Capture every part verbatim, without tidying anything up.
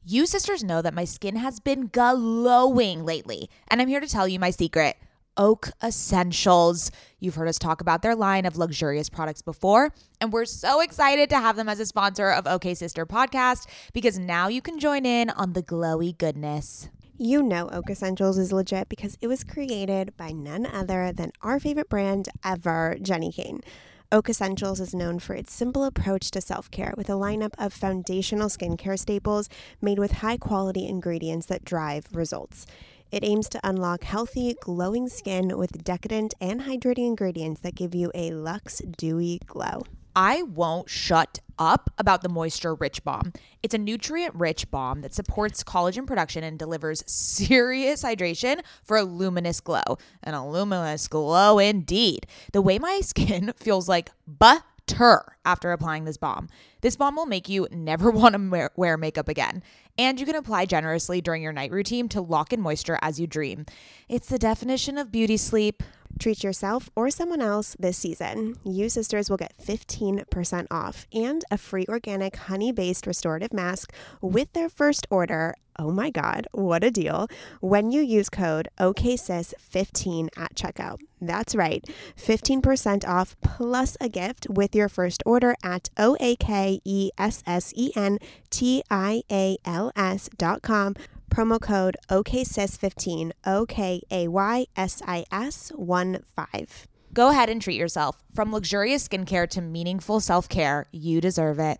You sisters know that my skin has been glowing lately, and I'm here to tell you my secret. Oak Essentials. You've heard us talk about their line of luxurious products before, and we're so excited to have them as a sponsor of OK Sister Podcast because now you can join in on the glowy goodness. You know Oak Essentials is legit because it was created by none other than our favorite brand ever, Jenni Kayne. Oak Essentials is known for its simple approach to self-care with a lineup of foundational skincare staples made with high-quality ingredients that drive results. It aims to unlock healthy, glowing skin with decadent and hydrating ingredients that give you a luxe, dewy glow. I won't shut up about the Moisture Rich Balm. It's a nutrient-rich balm that supports collagen production and delivers serious hydration for a luminous glow. And a luminous glow indeed. The way my skin feels like butter after applying this balm. This balm will make you never want to wear makeup again. And you can apply generously during your night routine to lock in moisture as you dream. It's the definition of beauty sleep. Treat yourself or someone else this season. You sisters will get fifteen percent off and a free organic honey-based restorative mask with their first order. Oh my God, what a deal. When you use code O K S I S fifteen at checkout. That's right, fifteen percent off plus a gift with your first order at O A K E S S E N T I A L S dot com. Promo code O K S I S fifteen, O K A Y S I S one five. Go ahead and treat yourself. From luxurious skincare to meaningful self-care, you deserve it.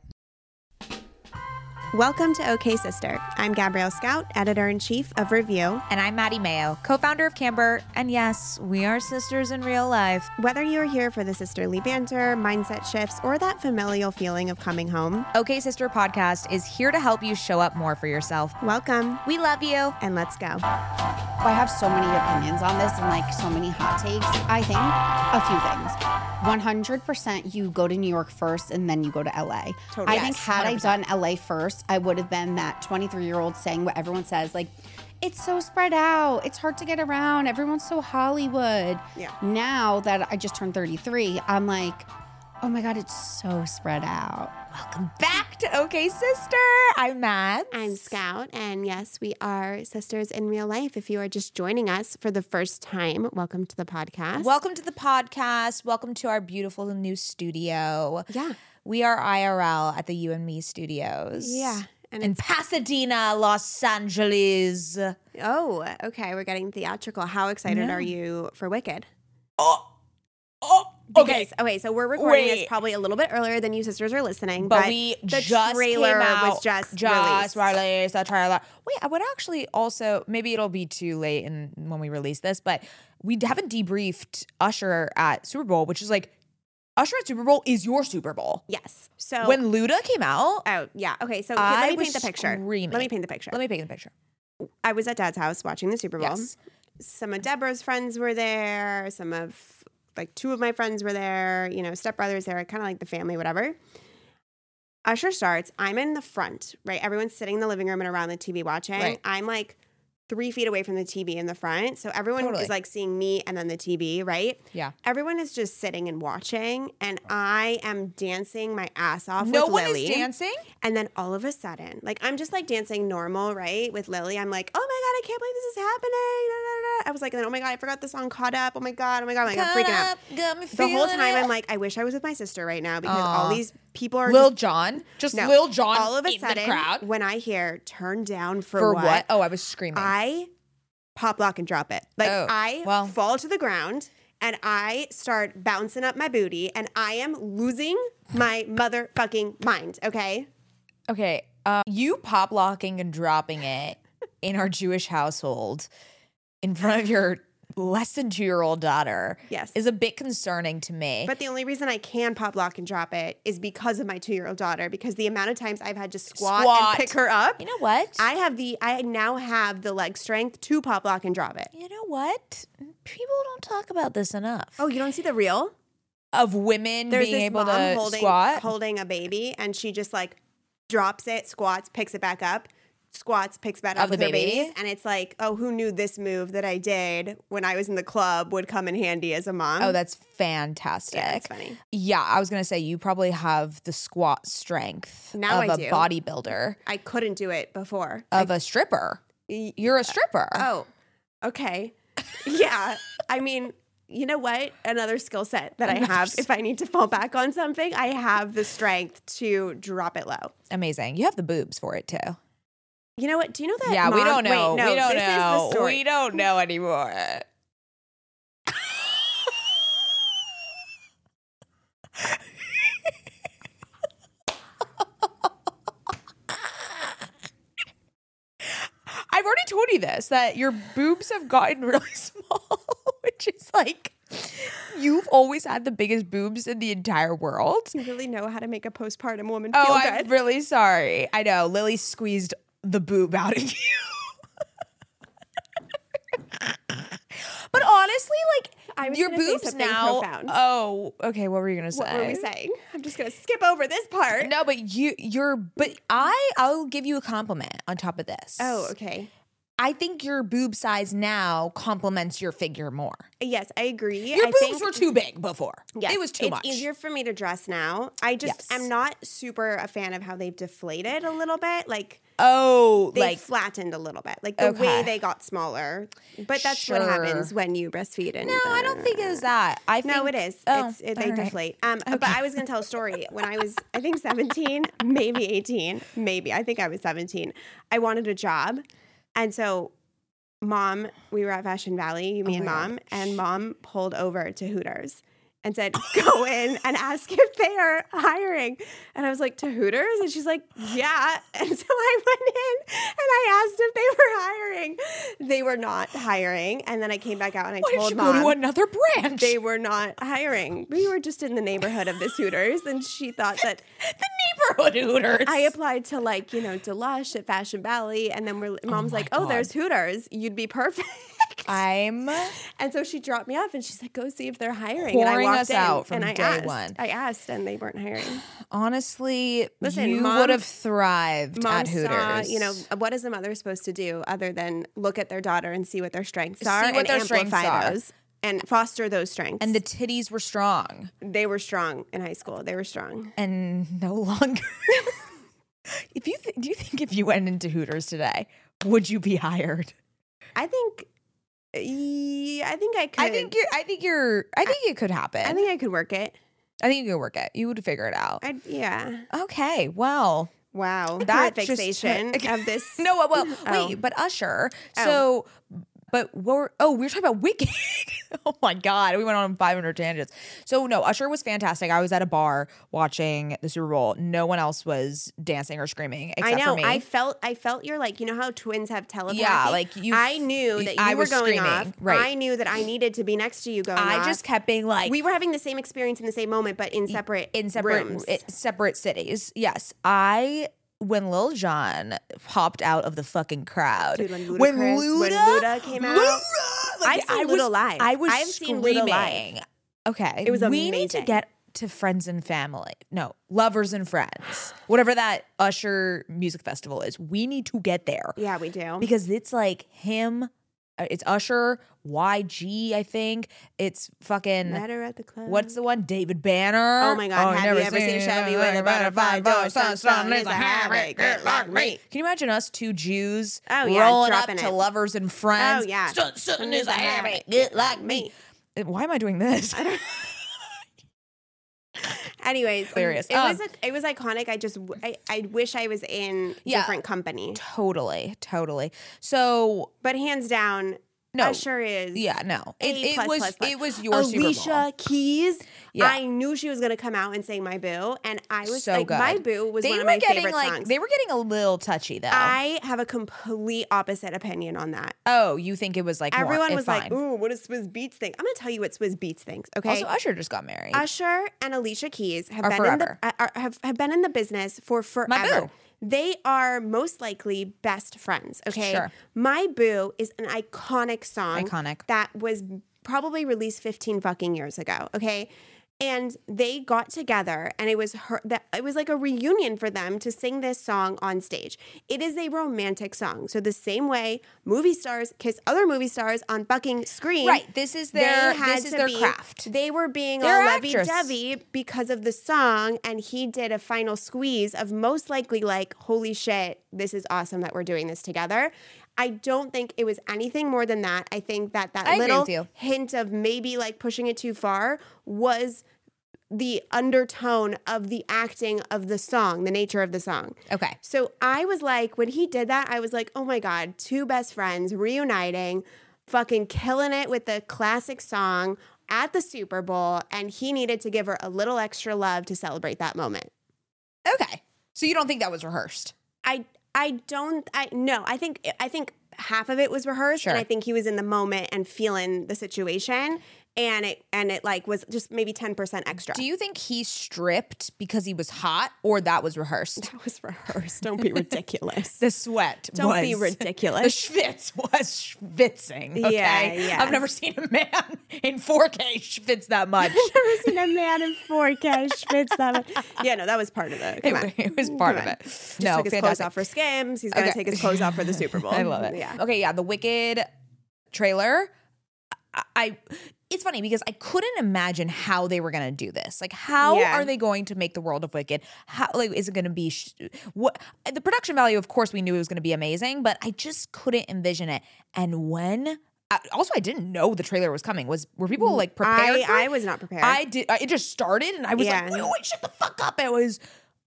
Welcome to OK Sister. I'm Gabrielle Scout, editor-in-chief of Review. And I'm Maddie Mayo, co-founder of Camber. And yes, we are sisters in real life. Whether you are here for the sisterly banter, mindset shifts, or that familial feeling of coming home, OK Sister Podcast is here to help you show up more for yourself. Welcome. We love you. And let's go. I have so many opinions on this and like so many hot takes. I think a few things. one hundred percent you go to New York first and then you go to L A. Totally. I think Yes, had one hundred percent. I done L A first, I would have been that twenty-three-year-old saying what everyone says, like, it's so spread out. It's hard to get around. Everyone's so Hollywood. Yeah. Now that I just turned thirty-three, I'm like, oh my God, it's so spread out. Welcome back to OK Sister. I'm Matt. I'm Scout, and yes, we are sisters in real life. If you are just joining us for the first time, welcome to the podcast. Welcome to the podcast. Welcome to our beautiful new studio. Yeah. We are I R L at the You and Me Studios. Yeah. And In it's, Pasadena, Los Angeles. oh, okay, we're getting theatrical. How excited Yeah. are you for Wicked? Oh, oh, Because, okay, so we're recording Wait. this probably a little bit earlier than you sisters are listening, But, but, we the just trailer came out, was just, just released. released. The trailer. Wait, I would actually also, maybe it'll be too late in when we release this, but we haven't debriefed Usher at Super Bowl, which is like, Usher at Super Bowl is your Super Bowl. Yes. So When Luda came out, oh yeah, okay. So I let me was paint the picture. screaming. Let me paint the picture. let me paint the picture. I was at Dad's house watching the Super Bowl. Yes. Some of Deborah's friends were there. Some of like two of my friends were there. You know, stepbrothers there, kind of like the family, whatever. Usher starts. I'm in the front, right? Everyone's sitting in the living room and around the T V watching. Right. I'm like three feet away from the T V in the front. So everyone Totally. is like seeing me and then the T V, right? Yeah. Everyone is just sitting and watching, and I am dancing my ass off No with one Lily. is dancing? And then all of a sudden, like I'm just like dancing normal, right? With Lily. I'm like, oh my God, I can't believe this is happening. Da, da, da. I was like, and then, oh my God, I forgot the song Caught Up. Oh my God, oh my God, I'm like, I'm freaking out. Got me The whole feeling time it. I'm like, I wish I was with my sister right now because Aw. all these people are Lil just, Jon, just no, Lil Jon all of a in sudden, the crowd. when I hear turn down for, For what, what? Oh, I was screaming. I pop, lock, and drop it. Like Oh, I well. fall to the ground and I start bouncing up my booty and I am losing my motherfucking mind, okay? Okay, um, you pop locking and dropping it in our Jewish household in front of your less than two-year-old daughter Yes. is a bit concerning to me. But the only reason I can pop, lock, and drop it is because of my two-year-old daughter. Because the amount of times I've had to squat, Squat. and pick her up, you know what? I have the I now have the leg strength to pop, lock, and drop it. you know what? People don't talk about this enough. Oh, you don't see the reel? Of women There's being this able mom to holding squat. holding a baby, and she just like drops it, squats, picks it back up, squats, picks bed up Of with the her baby? babies. And it's like, oh, who knew this move that I did when I was in the club would come in handy as a mom? Oh, that's fantastic. Yeah, that's funny. Yeah, I was gonna say you probably have the squat strength Now of I a do. bodybuilder, I couldn't do it before. of a stripper. Y- You're a stripper. Oh, okay. Yeah. I mean, you know what? Another skill set that I have, if I need to fall back on something, I have the strength to drop it low. Amazing. You have the boobs for it too. You know what? Do you know that? Yeah, we mom- don't know. Wait, no, we don't this know. Is the story. We don't know anymore. I've already told you this, that your boobs have gotten really small, which is like, you've always had the biggest boobs in the entire world. You really know how to make a postpartum woman feel Oh, good. I'm really sorry. I know. Lily squeezed the boob out of you. But honestly, like, I was your gonna say boobs something now. profound. Oh, okay. What were you gonna say? What were we saying? I'm just gonna skip over this part. No, but you, you're. But I, I'll give you a compliment on top of this. Oh, okay. I think your boob size now complements your figure more. Yes, I agree. Your I boobs think, were too big before. Yes, It was too it's much. easier for me to dress now. I just Yes. am not super a fan of how they've deflated a little bit. Like Oh, they like flattened a little bit. Like the Okay. way they got smaller. But that's what Sure. happens when you breastfeed. And no, I don't think it was that. I think, No, it is. Oh, it's it, they all right. deflate. Um, but I was gonna tell a story. When I was, I think seventeen, maybe eighteen, maybe. I think I was seventeen. I wanted a job, and so mom, we were at Fashion Valley, me Oh and my mom, God. and mom pulled over to Hooters and said, "Go in and ask if they are hiring." And I was like, "To Hooters?" And she's like, "Yeah." And so I went in and I asked if they were hiring. They were not hiring. And then I came back out and I Why did told you mom go to another branch? they were not hiring. We were just in the neighborhood of this Hooters, and she thought that the neighborhood Hooters. I applied to like, you know, Deluxe at Fashion Valley, and then we're, mom's my like, "Oh, God. there's Hooters. You'd be perfect." I'm And so she dropped me off, and she's like, "Go see if they're hiring." And I Pouring walked us in, out from and I day asked, one. I asked, and they weren't hiring. honestly, Listen, you mom- would have thrived Mom at Hooters. saw, you know, what is a mother supposed to do other than look at their daughter and see what their strengths are See what and their strengths amplify are. those and foster those strengths. and the titties were strong they were strong in high school. They were strong. and no longer. If you th- do you think if you went into Hooters today, would you be hired? I think, yeah, I think I could. I think you're. I think you're. I think it could happen. I think I could work it. I think you could work it. You would figure it out. I yeah. Okay. Well. Wow. That That just- fixation of this. No. Well. well Oh. Wait. But Usher. Oh. So. But we're oh we were talking about Wicked. Oh my God, we went on five hundred tangents. So no, Usher was fantastic. I was at a bar watching the Super Bowl. No one else was dancing or screaming I except know. for me. I felt. I felt you're like, you know how twins have telepathy. Yeah, like you- I knew that you I were was going screaming, off. right. I knew that I needed to be next to you going I off. just kept being like We were having the same experience in the same moment, but in separate in separate rooms. i- separate cities. Yes, I. When Lil Jon popped out of the fucking crowd, Dude, when when Ludacris- Luda, when Luda came out, Luda, like, I've seen I was, Luda live. I was I've seen Luda live. screaming. Okay, It was We need to amazing. get to Friends and Family. No, Lovers and Friends. Whatever that Usher music festival is, we need to get there. Yeah, we do. Because it's like him. uh, It's Usher, Y G, I think. It's fucking. Met her at the club. What's the one? David Banner. Oh my God, have you ever seen Chevy with a butterfly door? Sun, sun is a habit, good like me. Can you imagine us two Jews Oh, yeah, rolling up dropping to it. Lovers and Friends? Oh, yeah. Sun, sun is a habit, good like me. Uh, Why am I doing this? Anyways, Hilarious. it Um, was a, it was iconic. I just I, I wish I was in Yeah. different company. Totally, totally. So But hands down, No. Usher is yeah, no, it, A it plus, was plus, plus. it was your Super Bowl. Alicia Keys. Yeah. I knew she was gonna come out and sing "My Boo," and I was So like, good. "My Boo" was They one of were my getting favorite like songs. they were getting a little touchy though. I have a complete opposite opinion on that. oh, you think it was like more- Everyone eh, was fine. like, "Ooh, what does Swizz Beats think?" I'm gonna tell you what Swizz Beats thinks. Okay. Also, Usher just got married. Usher and Alicia Keys have Are been forever. in the uh, are, have, have been in the business for My forever. Boo. They are most likely best friends. Okay, Sure. My Boo is an iconic song. Iconic. That was probably released fifteen fucking years ago. Okay, And they got together, and it was her that it was like a reunion for them to sing this song on stage. It is a romantic song. So the same way movie stars kiss other movie stars on fucking screen. Right. This is their this is their be, craft. They were being They're all actress. lovey-dovey because of the song, and he did a final squeeze of most likely like, holy shit, this is awesome that we're doing this together. I don't think it was anything more than that. I think that that I agree little with you. hint of maybe like pushing it too far was the undertone of the acting of the song, the nature of the song. Okay. So I was like, when he did that, I was like, oh my God, two best friends reuniting, fucking killing it with the classic song at the Super Bowl, and he needed to give her a little extra love to celebrate that moment. Okay. So you don't think that was rehearsed? I I don't I no, I think I think half of it was rehearsed, Sure. and I think he was in the moment and feeling the situation, and it and it like was just maybe ten percent extra. Do you think he stripped because he was hot, or that was rehearsed? That was rehearsed. Don't be ridiculous. The sweat Don't was, be ridiculous. The schwitz was schwitzing. Okay? Yeah, yeah. I've never seen a man in four K schwitz that much. I've never seen a man in four K schwitz that much. Yeah, no, that was part of it. Come on. It, it was part Come of on. it. Just no, took his fantastic. clothes off for Skims. He's gonna Okay. take his clothes off for the Super Bowl. I love it. Yeah. Okay, yeah, the Wicked trailer. I, I it's funny because I couldn't imagine how they were going to do this. Like, how Yeah. are they going to make the world of Wicked? How like is it going to be? Sh- what the production value? Of course, we knew it was going to be amazing, but I just couldn't envision it. And when I, also, I didn't know the trailer was coming. Was were people like prepared? I, for it? I was not prepared. I did. I, it just started, and I was Yeah. like, wait, wait, shut the fuck up! It was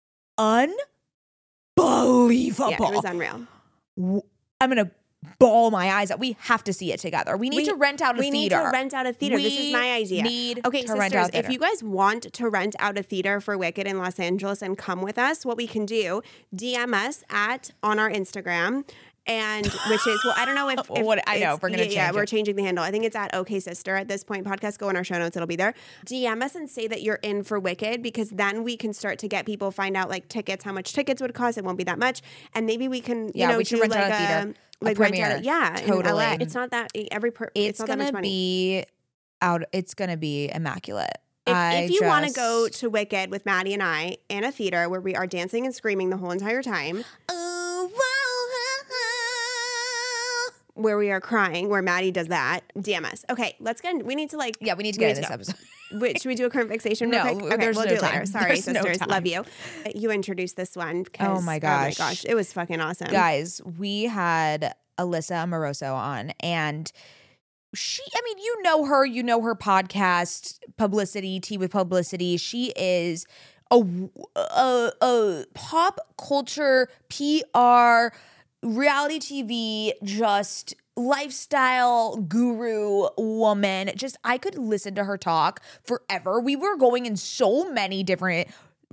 unbelievable. yeah, it was unreal. w- I'm gonna bawl my eyes out. We have to see it together. We need We- to rent out a we theater. need to rent out a theater. This is We my idea. Need okay, to sisters, rent out a if theater. you guys want to rent out a theater for Wicked in Los Angeles and come with us, what we can do, D M us at on our Instagram. And which is well, I don't know if, if What- I know, it's- we're gonna yeah, yeah, change we're it. changing the handle. I think it's at OK Sister at this point. Podcast, go in our show notes; it'll be there. D M us and say that you're in for Wicked, because then we can start to get people find out like tickets, how much tickets would cost. It won't be that much, and maybe we can you Yeah, know we should do rent like out a theater, a like rent out premiere. a, yeah, in Totally. L A. It's not that every per, it's, it's, not that much gonna money. be out. It's gonna be immaculate. If, I if you want to just- go to Wicked with Maddie and I in a theater where we are dancing and screaming the whole entire time, Oh, where we are crying, where Maddie does that, D M us. Okay, let's get. We need to like. yeah, we need to we get in need this to episode. Wait, should we do a current fixation? Real No, quick? Okay, there's we'll no do it time. later. Sorry, There's no sisters, time. love you. You introduced this one. 'cause- Oh my gosh. oh my gosh, it was fucking awesome, Guys, we had Alyssa Amoroso on, and she, I mean, you know her, you know her podcast, Publicity, Tea with Publicity. She is a, a, a pop culture, P R, reality T V, just lifestyle guru woman. Just, I could listen to her talk forever. We were going in so many different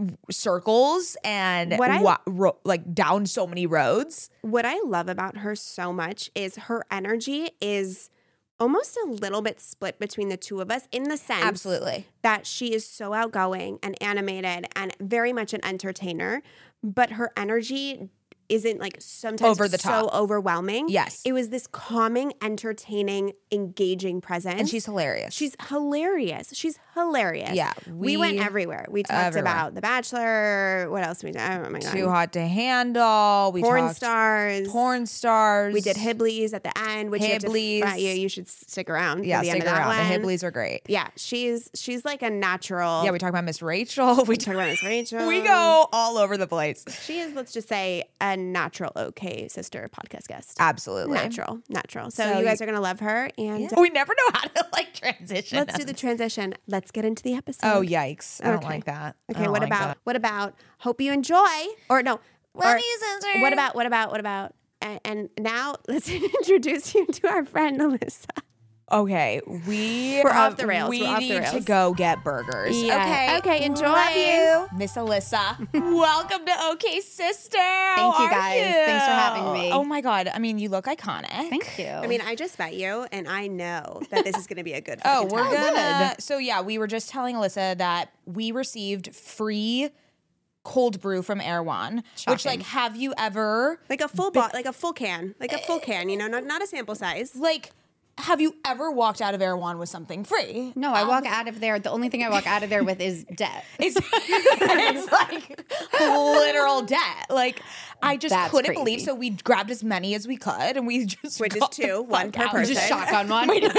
circles and What I- wa- ro- like down so many roads. What I love about her so much is her energy is almost a little bit split between the two of us, in the sense Absolutely. that she is so outgoing and animated and very much an entertainer, but her energy isn't like sometimes Over the so top. overwhelming. Yes. It was this calming, entertaining, engaging presence. And she's hilarious. She's hilarious. She's hilarious. Yeah, We, went we- everywhere. We talked everywhere. about The Bachelor. What else we did? Oh my God. Too Hot to Handle. We Porn talked stars. porn stars. We did Hibblies at the end, which you, have to, Hibblies. uh, you, you should stick around Yeah, for the stick end of that around. one. The Hibblies are great. Yeah, she's she's like a natural. Yeah, we talk about Miss Rachel. We talk about Miss Rachel. We go all over the place. She is, let's just say, a natural OK Sister podcast guest. Absolutely. Natural, natural. So, So you guys you- are gonna love her, and Yeah. We never know how to like transition. let's do the transition. Let's get into the episode. Oh yikes! I don't Okay. like that. I Okay, don't what like about that. what about? Hope you enjoy, or no? Love or, you, sister. What about what about what about? And, and now let's introduce you to our friend Alyssa. Okay, we We're have- off the rails. We We're off the need to rails. go get burgers. Yeah. Okay. Okay, enjoy. Love you, Miss Alyssa. Welcome to OK Sister. How Thank you, are guys. Thanks for having me. Oh my God. I mean, you look iconic. Thank you. I mean, I just met you, and I know that this is going to be a good. Oh, fucking we're time. gonna. So yeah, we were just telling Alyssa that we received free cold brew from Erewhon. Which, Shocking. like, have you ever like a full bot, like a full can, like a full can. You know, not not a sample size. like? have you ever walked out of Erewhon with something free? No, I walk out of there. The only thing I walk out of there with is debt. It's, it's like literal debt. Like, I just That's couldn't crazy. believe. So we grabbed as many as we could, and we just Which is got the two, one fuck per out. person. Just shotgun one. Can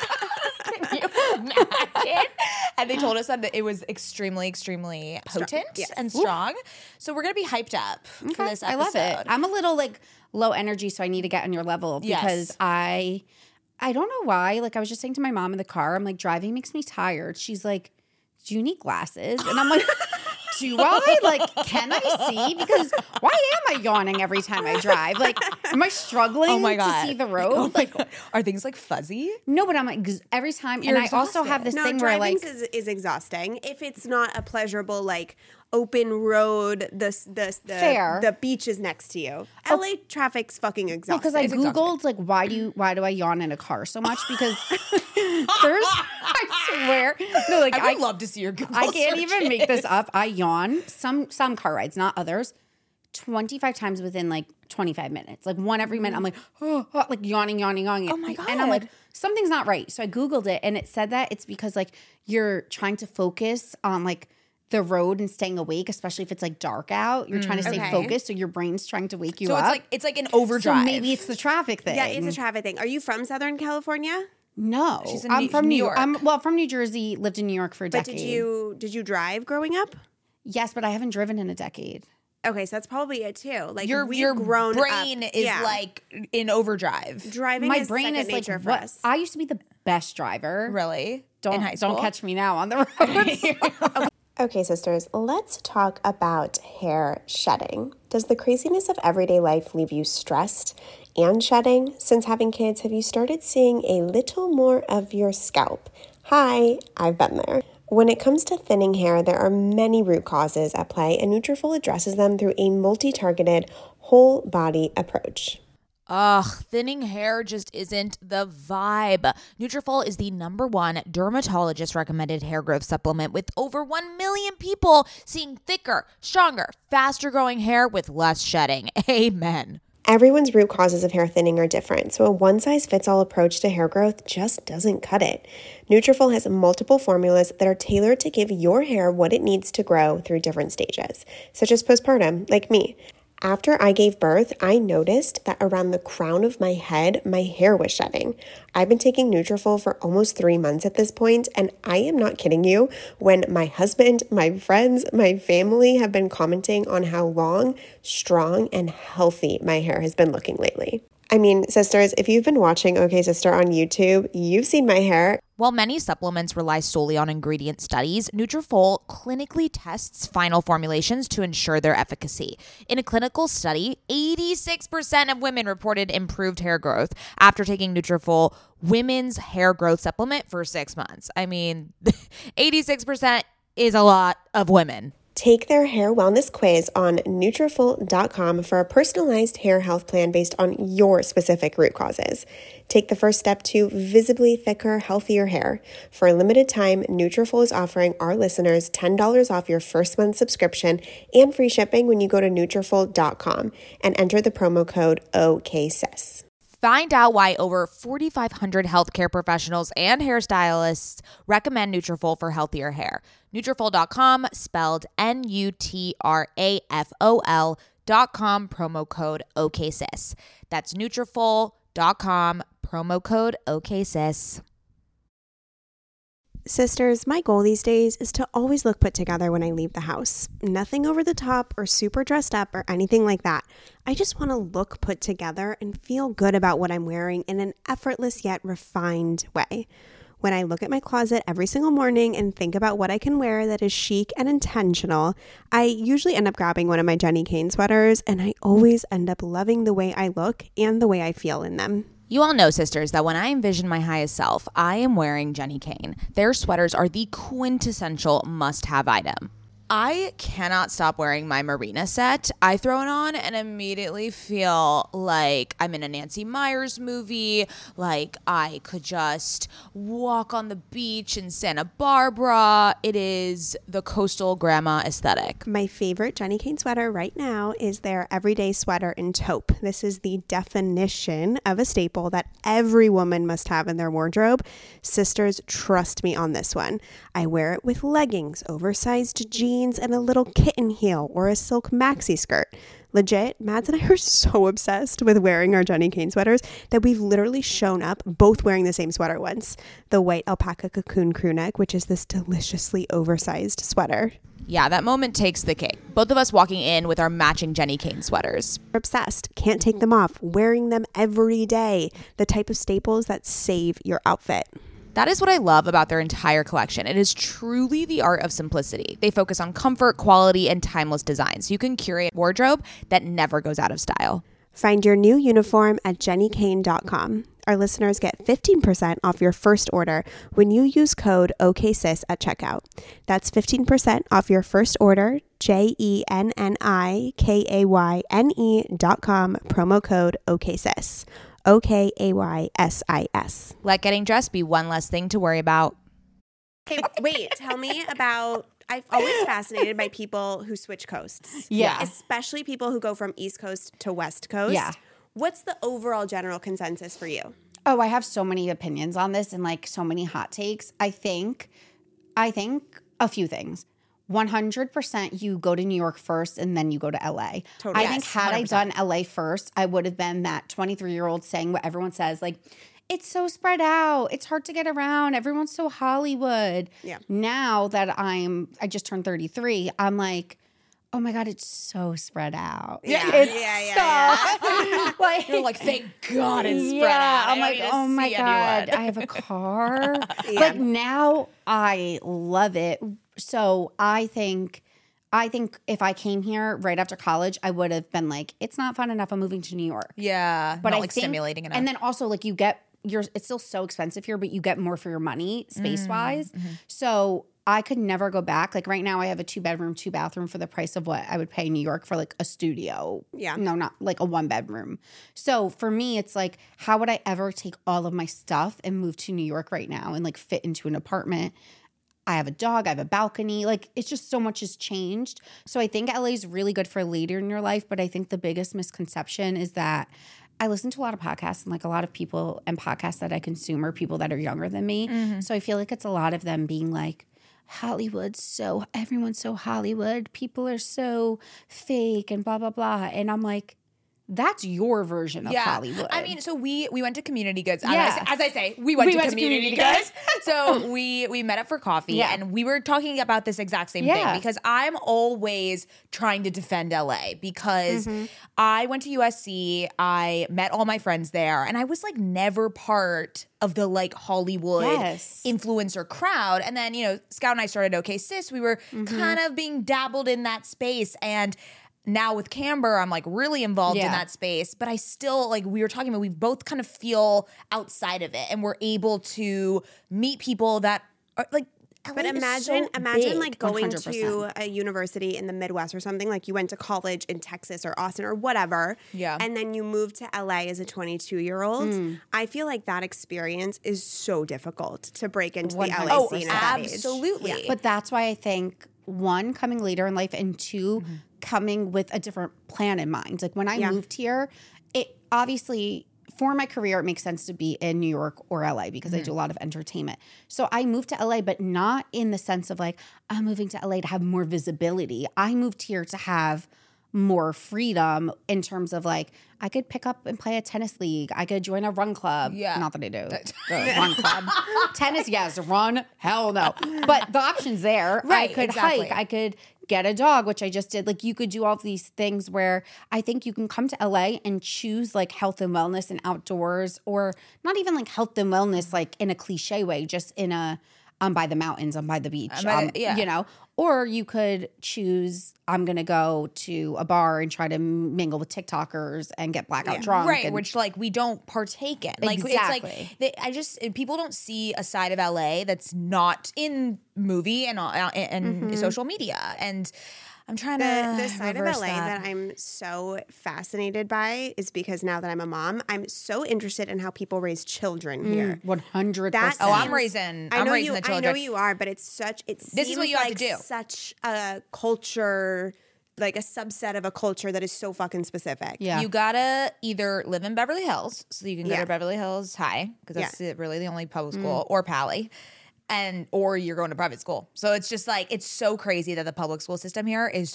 you imagine? And they told us that it was extremely, extremely potent Yes. and strong. So we're gonna be hyped up for Okay, this I episode. love it. I'm a little like low energy, so I need to get on your level Yes. because I, I don't know why. Like I was just saying to my mom in the car, I'm like, driving makes me tired. She's like, do you need glasses? And I'm like, do I? Like, can I see? Because why am I yawning every time I drive? Like, am I struggling Oh my God. to see the road? Oh my like, God. Are things like fuzzy? no, but I'm like ex- every time, You're and I also have exhausted. this No, thing where driving like, is, is exhausting. If it's not a pleasurable, like, open road, the, the, the, Fair. the beach is next to you. L A traffic's fucking exhausting. because I It's exhausting. googled like why do you why do I yawn in a car so much? Because there's I swear no like I I would love to see your Google I can't even searches. make this up. I yawn some some car rides, not others, twenty-five times within like twenty-five minutes. Like one every minute. I'm like, oh, oh, like yawning, yawning, yawning. Oh my And I'm like, God. something's not right. So I Googled it and it said that it's because like you're trying to focus on like the road and staying awake, especially if it's like dark out. You're trying to stay Okay. focused, so your brain's trying to wake you So up. it's like it's like an so overdrive. maybe it's the traffic thing. yeah, it's a traffic thing. Are you from Southern California? No, She's in I'm New- from New New York. York. I'm well from New Jersey. Lived in New York for a But decade. did you did you drive growing up? Yes, but I haven't driven in a decade. Okay, so that's probably it too. Like your we've your grown brain up, is yeah. like in overdrive. driving. My is brain second is like, nature for what? us. I used to be the best driver. Really? Don't in high school? don't catch me now on the road. Okay, sisters, let's talk about hair shedding. Does the craziness of everyday life leave you stressed and shedding? Since having kids, have you started seeing a little more of your scalp? Hi, I've been there. When it comes to thinning hair, there are many root causes at play, and Nutrafol addresses them through a multi-targeted, whole-body approach. Ugh, thinning hair just isn't the vibe. Nutrafol is the number one dermatologist recommended hair growth supplement with over one million people seeing thicker, stronger, faster growing hair with less shedding. Amen. Everyone's root causes of hair thinning are different, so a one-size-fits-all approach to hair growth just doesn't cut it. Nutrafol has multiple formulas that are tailored to give your hair what it needs to grow through different stages, such as postpartum, like me. After I gave birth, I noticed that around the crown of my head, my hair was shedding. I've been taking Nutrafol for almost three months at this point, and I am not kidding you when my husband, my friends, my family have been commenting on how long, strong, and healthy my hair has been looking lately. I mean, sisters, if you've been watching OK Sister on YouTube, you've seen my hair. While many supplements rely solely on ingredient studies, Nutrafol clinically tests final formulations to ensure their efficacy. In a clinical study, eighty-six percent of women reported improved hair growth after taking Nutrafol women's hair growth supplement for six months. I mean, eighty-six percent is a lot of women. Take their hair wellness quiz on Nutrafol dot com for a personalized hair health plan based on your specific root causes. Take the first step to visibly thicker, healthier hair. For a limited time, Nutrafol is offering our listeners ten dollars off your first month subscription and free shipping when you go to Nutrafol dot com and enter the promo code O K S I S. Find out why over forty-five hundred healthcare professionals and hairstylists recommend Nutrafol for healthier hair. Nutrafol dot com, spelled N U T R A F O L dot com, promo code O K S I S. That's Nutrafol dot com, promo code O K S I S. Sisters, my goal these days is to always look put together when I leave the house. Nothing over the top or super dressed up or anything like that. I just want to look put together and feel good about what I'm wearing in an effortless yet refined way. When I look at my closet every single morning and think about what I can wear that is chic and intentional, I usually end up grabbing one of my Jenny Kane sweaters, and I always end up loving the way I look and the way I feel in them. You all know, sisters, that when I envision my highest self, I am wearing Jenny Kane. Their sweaters are the quintessential must-have item. I cannot stop wearing my Marina set. I throw it on and immediately feel like I'm in a Nancy Meyers movie, like I could just walk on the beach in Santa Barbara. It is the coastal grandma aesthetic. My favorite Jenni Kayne sweater right now is their everyday sweater in taupe. This is the definition of a staple that every woman must have in their wardrobe. Sisters, trust me on this one. I wear it with leggings, oversized jeans, and a little kitten heel or a silk maxi skirt. Legit, Mads and I are so obsessed with wearing our Jenni Kayne sweaters that we've literally shown up both wearing the same sweater once. The white alpaca cocoon crew neck, which is this deliciously oversized sweater. Yeah, that moment takes the cake. Both of us walking in with our matching Jenni Kayne sweaters. We're obsessed. Can't take them off. Wearing them every day. The type of staples that save your outfit. That is what I love about their entire collection. It is truly the art of simplicity. They focus on comfort, quality, and timeless designs. You can curate a wardrobe that never goes out of style. Find your new uniform at jenni kayne dot com. Our listeners get fifteen percent off your first order when you use code O K S I S at checkout. That's fifteen percent off your first order, J E N N I K A Y N E dot com, promo code O K S I S. O K A Y S I S. Let getting dressed be one less thing to worry about. Okay, wait, tell me about, I've always fascinated by people who switch coasts. Yeah. Especially people who go from East Coast to West Coast. Yeah. What's the overall general consensus for you? Oh, I have so many opinions on this and like so many hot takes. I think, I think a few things. one hundred percent you go to New York first and then you go to L A. Totally. I think Yes, had one hundred I percent. done L A first, I would have been that twenty-three-year-old saying what everyone says, like, it's so spread out. It's hard to get around. Everyone's so Hollywood. Yeah. Now that I'm, I just turned thirty-three, I'm like, oh my God, it's so spread out. Yeah, It's yeah, yeah, so- like, You're like, thank God it's spread yeah, out. I I'm don't like, need to oh my see God, anyone." I have a car. Yeah. Like now I love it. So I think, I think if I came here right after college, I would have been like, it's not fun enough. I'm moving to New York. Yeah, But not I like think, stimulating enough. and then also like you get, you're, it's still so expensive here, but you get more for your money space wise. Mm-hmm. So I could never go back. Like right now I have a two bedroom, two bathroom for the price of what I would pay in New York for like a studio. Yeah. No, not like a one bedroom. So for me, it's like, how would I ever take all of my stuff and move to New York right now and like fit into an apartment? I have a dog, I have a balcony. Like it's just so much has changed. So I think L A is really good for later in your life. But I think the biggest misconception is that I listen to a lot of podcasts and like a lot of people and podcasts that I consume are people that are younger than me. Mm-hmm. So I feel like it's a lot of them being like, Hollywood's so, everyone's so Hollywood. People are so fake and blah, blah, blah. And I'm like, that's your version of Hollywood. I mean, so we we went to Community Goods. As, Yeah. I, as I say, we went We to went to Community, Community Goods. so we we met up for coffee, Yeah. and we were talking about this exact same Yeah. thing because I'm always trying to defend L A because Mm-hmm. I went to U S C, I met all my friends there, and I was like never part of the like Hollywood Yes. influencer crowd. And then, you know, Scout and I started OK Sis. We were Mm-hmm. kind of being dabbled in that space, and now with Camber, I'm like really involved in Yeah. that space, but I still like we were talking about, we both kind of feel outside of it, and we're able to meet people that are like. L A But is imagine, so imagine big. like going one hundred percent. to a university in the Midwest or something, like you went to college in Texas or Austin or whatever. Yeah. And then you moved to L A as a twenty-two year old. Mm. I feel like that experience is so difficult to break into the L A Oh, scene at that age. absolutely. Yeah. But that's why I think one, coming later in life, and 2 Mm-hmm. coming with a different plan in mind. Like when I Yeah. moved here, it obviously for my career it makes sense to be in New York or L A because I do a lot of entertainment. So I moved to L A, but not in the sense of like I'm moving to L A to have more visibility. I moved here to have more freedom in terms of like I could pick up and play a tennis league. I could join a run club. Yeah. Not that I do. The run club. Tennis, yes. Run, hell no. But the option's there. Right, I could exactly. hike. I could get a dog, which I just did. Like you could do all of these things where I think you can come to L A and choose like health and wellness and outdoors, or not even like health and wellness like in a cliche way, just in a I'm by the mountains, I'm by the beach, I'm by um, the- yeah. you know. Or you could choose, I'm going to go to a bar and try to mingle with TikTokers and get blackout Yeah. drunk. Right, and, which like we don't partake in. Like it's Exactly. like they, I just people don't see a side of L A that's not in movie and uh, and Mm-hmm. social media. And I'm trying The, to the side of reverse L A that. that. I'm so fascinated by is because now that I'm a mom, I'm so interested in how people raise children here. one hundred percent. That Oh, I'm seems- raising. I I'm know raising you. the I children. know you are, but it's such. It This is seems what you have to like do. Such a culture, like a subset of a culture that is so fucking specific. Yeah. You gotta either live in Beverly Hills, so you can go Yeah. to Beverly Hills High, because that's Yeah. the- really the only public school, or Pally, and or you're going to private school. So it's just like it's so crazy that the public school system here is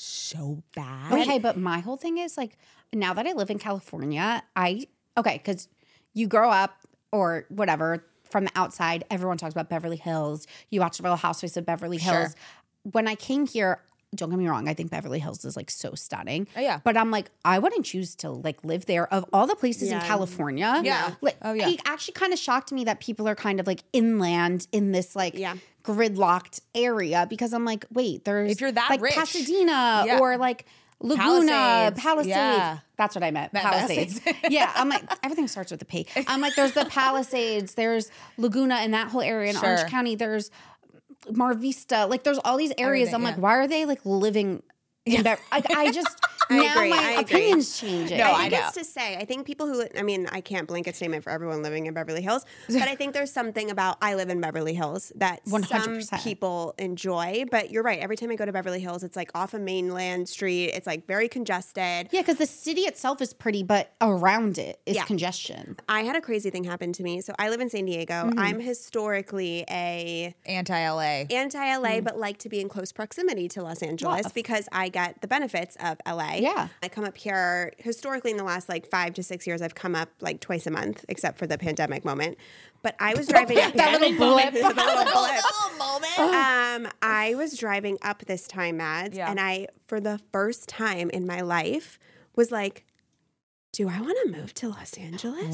so bad. Okay, but my whole thing is like, now that I live in California, I okay, because you grow up or whatever from the outside, everyone talks about Beverly Hills. You watch the Real Housewives of Beverly Sure. Hills. When I came here, don't get me wrong, I think Beverly Hills is like so stunning. Oh, yeah. But I'm like, I wouldn't choose to like live there. Of all the places in Yeah. California, Yeah. like, Oh, yeah. it actually kind of shocked me that people are kind of like inland in this like Yeah. gridlocked area, because I'm like, wait, there's If you're that like rich. Pasadena Yeah. or like Laguna, Palisades. Palisades. Yeah. That's what I meant. Meant Palisades. Palisades. Yeah. I'm like, everything starts with a P. I'm like, there's the Palisades, there's Laguna and that whole area in Sure. Orange County. There's Mar Vista. Like, there's all these areas. Everything, I'm yeah. like, why are they like living in Bev- like, I just, I now agree, my I agree. opinion's changing. No, I I think know. it's to say. I think people who, I mean, I can't blanket statement for everyone living in Beverly Hills, but I think there's something about I live in Beverly Hills that one hundred some percent. people enjoy. But you're right. Every time I go to Beverly Hills, it's like off a mainland street. It's like very congested. Yeah, because the city itself is pretty, but around it is Yeah. congestion. I had a crazy thing happen to me. So I live in San Diego. Mm-hmm. I'm historically a Anti-L A. anti-L A, but like to be in close proximity to Los Angeles Love. because I get the benefits of L A. Yeah. I come up here historically in the last like five to six years. I've come up like twice a month, except for the pandemic moment. But I was driving up That here. little blip. The little blip. moment. Um, I was driving up this time, Mads, Yeah. and I, for the first time in my life, was like, do I want to move to Los Angeles?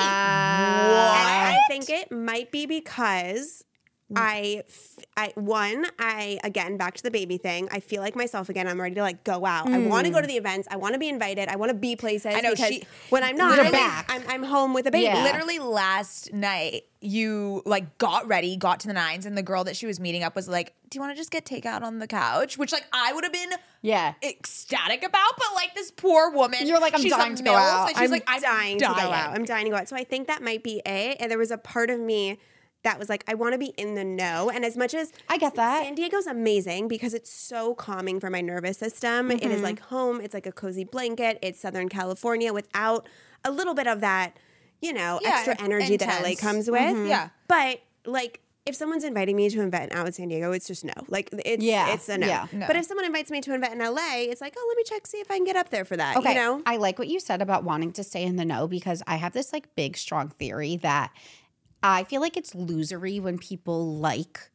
Wow. And I think it might be because I, f- I, one, I, again, back to the baby thing. I feel like myself again. I'm ready to like go out. I want to go to the events. I want to be invited. I want to be places. I know, because she- when I'm not, You're I'm, back. I'm, I'm home with a baby. Yeah. Literally last night, you like got ready, got to the nines, and the girl that she was meeting up was like, "Do you want to just get takeout on the couch?" Which like I would have been Yeah. ecstatic about, but like this poor woman, You're like, I'm she's dying a to go MILF, out. And she's I'm like, I'm dying, dying to go out. I'm dying to go out. So I think that might be A. And there was a part of me that was like, I want to be in the know. And as much as I get that. San Diego's amazing because it's so calming for my nervous system. It Mm-hmm. is like home. It's like a cozy blanket. It's Southern California without a little bit of that, you know, Yeah, extra energy that L A intense. comes with. Yeah. But like, if someone's inviting me to an event out in San Diego, it's just no. Like it's Yeah, it's a no. yeah. No. But if someone invites me to an event in L A, it's like, oh, let me check, see if I can get up there for that. Okay. You know? I like what you said about wanting to stay in the know, because I have this like big, strong theory that I feel like it's losery when people like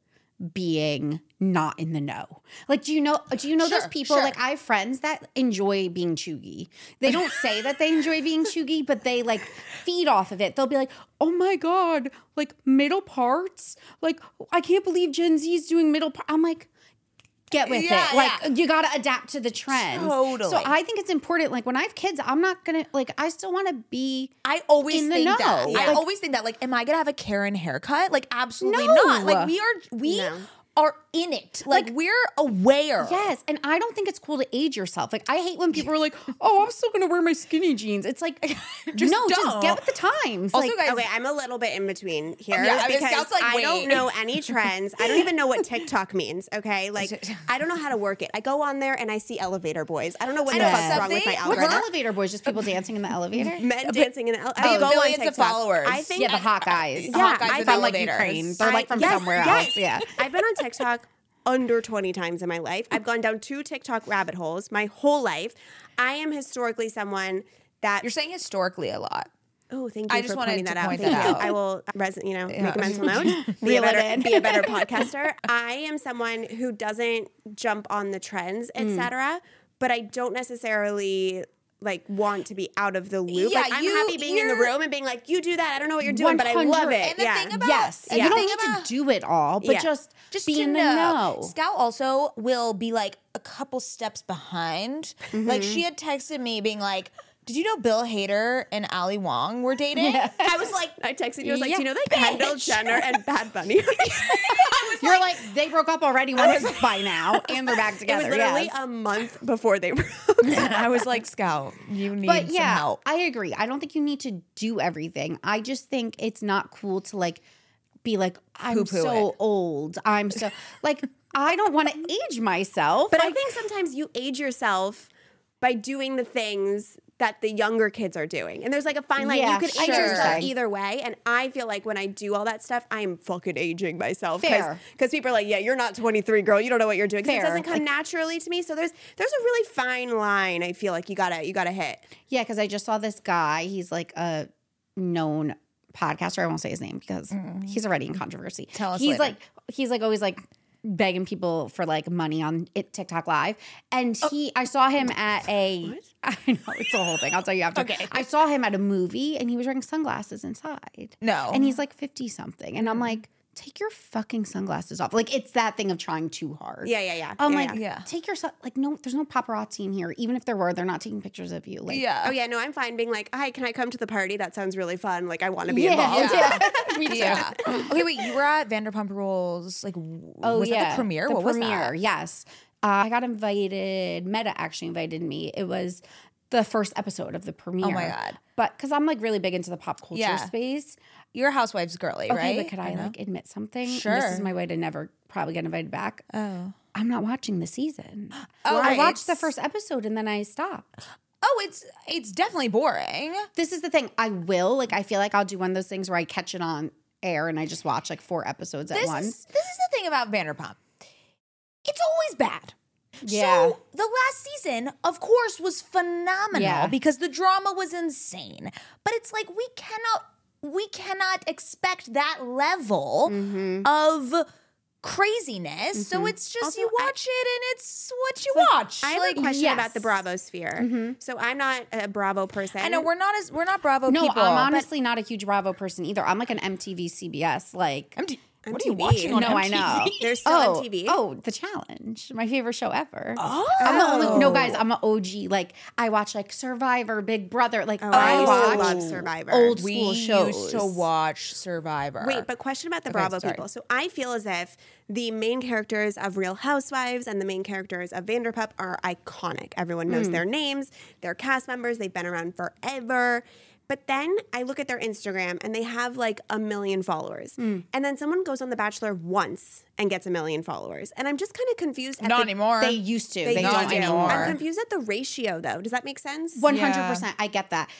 being not in the know. Like, do you know, do you know those Sure, people? sure. Like, I have friends that enjoy being chuggy. They don't say that they enjoy being chuggy, but they like feed off of it. They'll be like, oh my God, like middle parts? Like, I can't believe Gen Z is doing middle part. I'm like, get with Yeah, it. Like, yeah. you got to adapt to the trends. Totally. So I think it's important. Like, when I have kids, I'm not going to, like, I still want to be. I always in the think know. that. I Like- always think that. Like, am I gonna have a Karen haircut? Like, absolutely No. not. Like, we are we No. are in it. Like, Like- we're aware. Yes. And I don't think it's cool to age yourself. Like, I hate when people are like, oh, I'm still going to wear my skinny jeans. It's like, Just no, just don't. get with the times. Also, like, guys, Okay, I'm a little bit in between here Yeah, I mean, because Scout's like, I wait. don't know any trends. I don't even know what TikTok means. Okay, like I don't know how to work it. I go on there and I see elevator boys. I don't know what I the know fuck's wrong with something- my what's algorithm. elevator boys? Just people dancing in the elevator? Men dancing in the ele- I Oh, go on millions of TikTok. followers. I think Yeah, the hot guys. Yeah, hot guys I with From like elevators. Ukraine. They're I- like from yes, somewhere yes. else. Yeah. I've been on TikTok under twenty times in my life. I've gone down two TikTok rabbit holes my whole life. I am historically someone that you're saying historically a lot. Oh, thank you I just for wanted pointing to that out. point Thank that you. out. I will, res- you know, Yeah. make a mental note. Be a Reel it better, in. be a better podcaster. I am someone who doesn't jump on the trends, et Mm. cetera. But I don't necessarily like want to be out of the loop. Yeah, like I'm you- happy being in the you're- room and being like, you do that. I don't know what you're doing, but I love it. And the yeah. thing about- Yes. And You the don't thing need about- to do it all, but Yeah. just, Just be to in the know, know. Scout also will be like a couple steps behind. Like she had texted me being like, did you know Bill Hader and Ali Wong were dating? I was like, I texted you. I was like, Yeah, do you know that Kendall bitch. Jenner and Bad Bunny? You're like, they broke up already once by now, and they're back It together. was literally yes. a month before they broke. and I was like, Scout, you need But some yeah, help. I agree. I don't think you need to do everything. I just think it's not cool to like be like, I'm Poo-poo so it. old. I'm so like, I don't want to age myself. But I Like, think sometimes you age yourself by doing the things that the younger kids are doing. And there's like a fine line. Yeah, you could age sure. yourself either way. And I feel like when I do all that stuff, I'm fucking aging myself. Fair. Because people are like, yeah, you're not twenty-three, girl. You don't know what you're doing. 'Cause Fair. it doesn't come Like- naturally to me. So there's there's a really fine line I feel like you gotta you gotta hit. yeah, because I just saw this guy. He's like a known podcaster. I won't say his name because he's already in controversy. Tell us He's later. like he's like always like begging people for like money on it, TikTok Live, and he I saw him at a I know it's the whole thing. I'll tell you after. Okay. I saw him at a movie and he was wearing sunglasses inside. No. and he's like fifty something, and I'm like, take your fucking sunglasses off. Like it's that thing of trying too hard. Yeah, yeah, yeah. I'm yeah, like, yeah. yeah. take your su- like no, there's no paparazzi in here. Even if there were, they're not taking pictures of you. Like, yeah. Oh yeah, no, I'm fine being like, hi, can I come to the party? That sounds really fun. Like I want to be Yeah, involved. yeah. Me too. Yeah. Okay, wait. You were at Vanderpump Rules. Like, w- Oh was yeah, that the premiere? The what premiere, was that? yes. Uh, I got invited. Meta actually invited me. It was the first episode of the premiere. Oh my God. But because I'm like really big into the pop culture Yeah. space. You're a Housewives girly, Okay, right? but could I, know. like admit something? And Sure. This is my way to never probably get invited back. Oh. I'm not watching the season. Oh, I right. watched the first episode and then I stopped. Oh, it's it's definitely boring. This is the thing. I will like. I feel like I'll do one of those things where I catch it on air and I just watch like four episodes at This once. is this is the thing about Vanderpump. It's always bad. Yeah. So the last season, of course, was phenomenal Yeah. because the drama was insane. But it's like we cannot we cannot expect that level Mm-hmm. of craziness. So it's just Also, you I- watch it and it's what you watch. I have like, a question yes. about the Bravo sphere. So I'm not a Bravo person. I know we're not as we're not Bravo No, people. I'm but honestly not a huge Bravo person either. I'm like an M T V, C B S. Like, M T- what are you M T V. watching on no, M I T V? know. They're still oh, M T V? Oh, The Challenge, my favorite show ever. Oh. I'm the only. No, guys, I'm an O G. Like, I watch like Survivor, Big Brother. Like, Oh, I I used to watch love Survivor. old We school shows. used to watch Survivor. Wait, but question about the Okay, Bravo sorry. people. So I feel as if the main characters of Real Housewives and the main characters of Vanderpump are iconic. Everyone knows their names, they're cast members, they've been around forever. But then I look at their Instagram and they have like a million followers. And then someone goes on The Bachelor once and gets a million followers. And I'm just kind of confused. At not the, anymore. They used to. They, They, used don't to. anymore. I'm confused at the ratio though. Does that make sense? One hundred percent. I get that.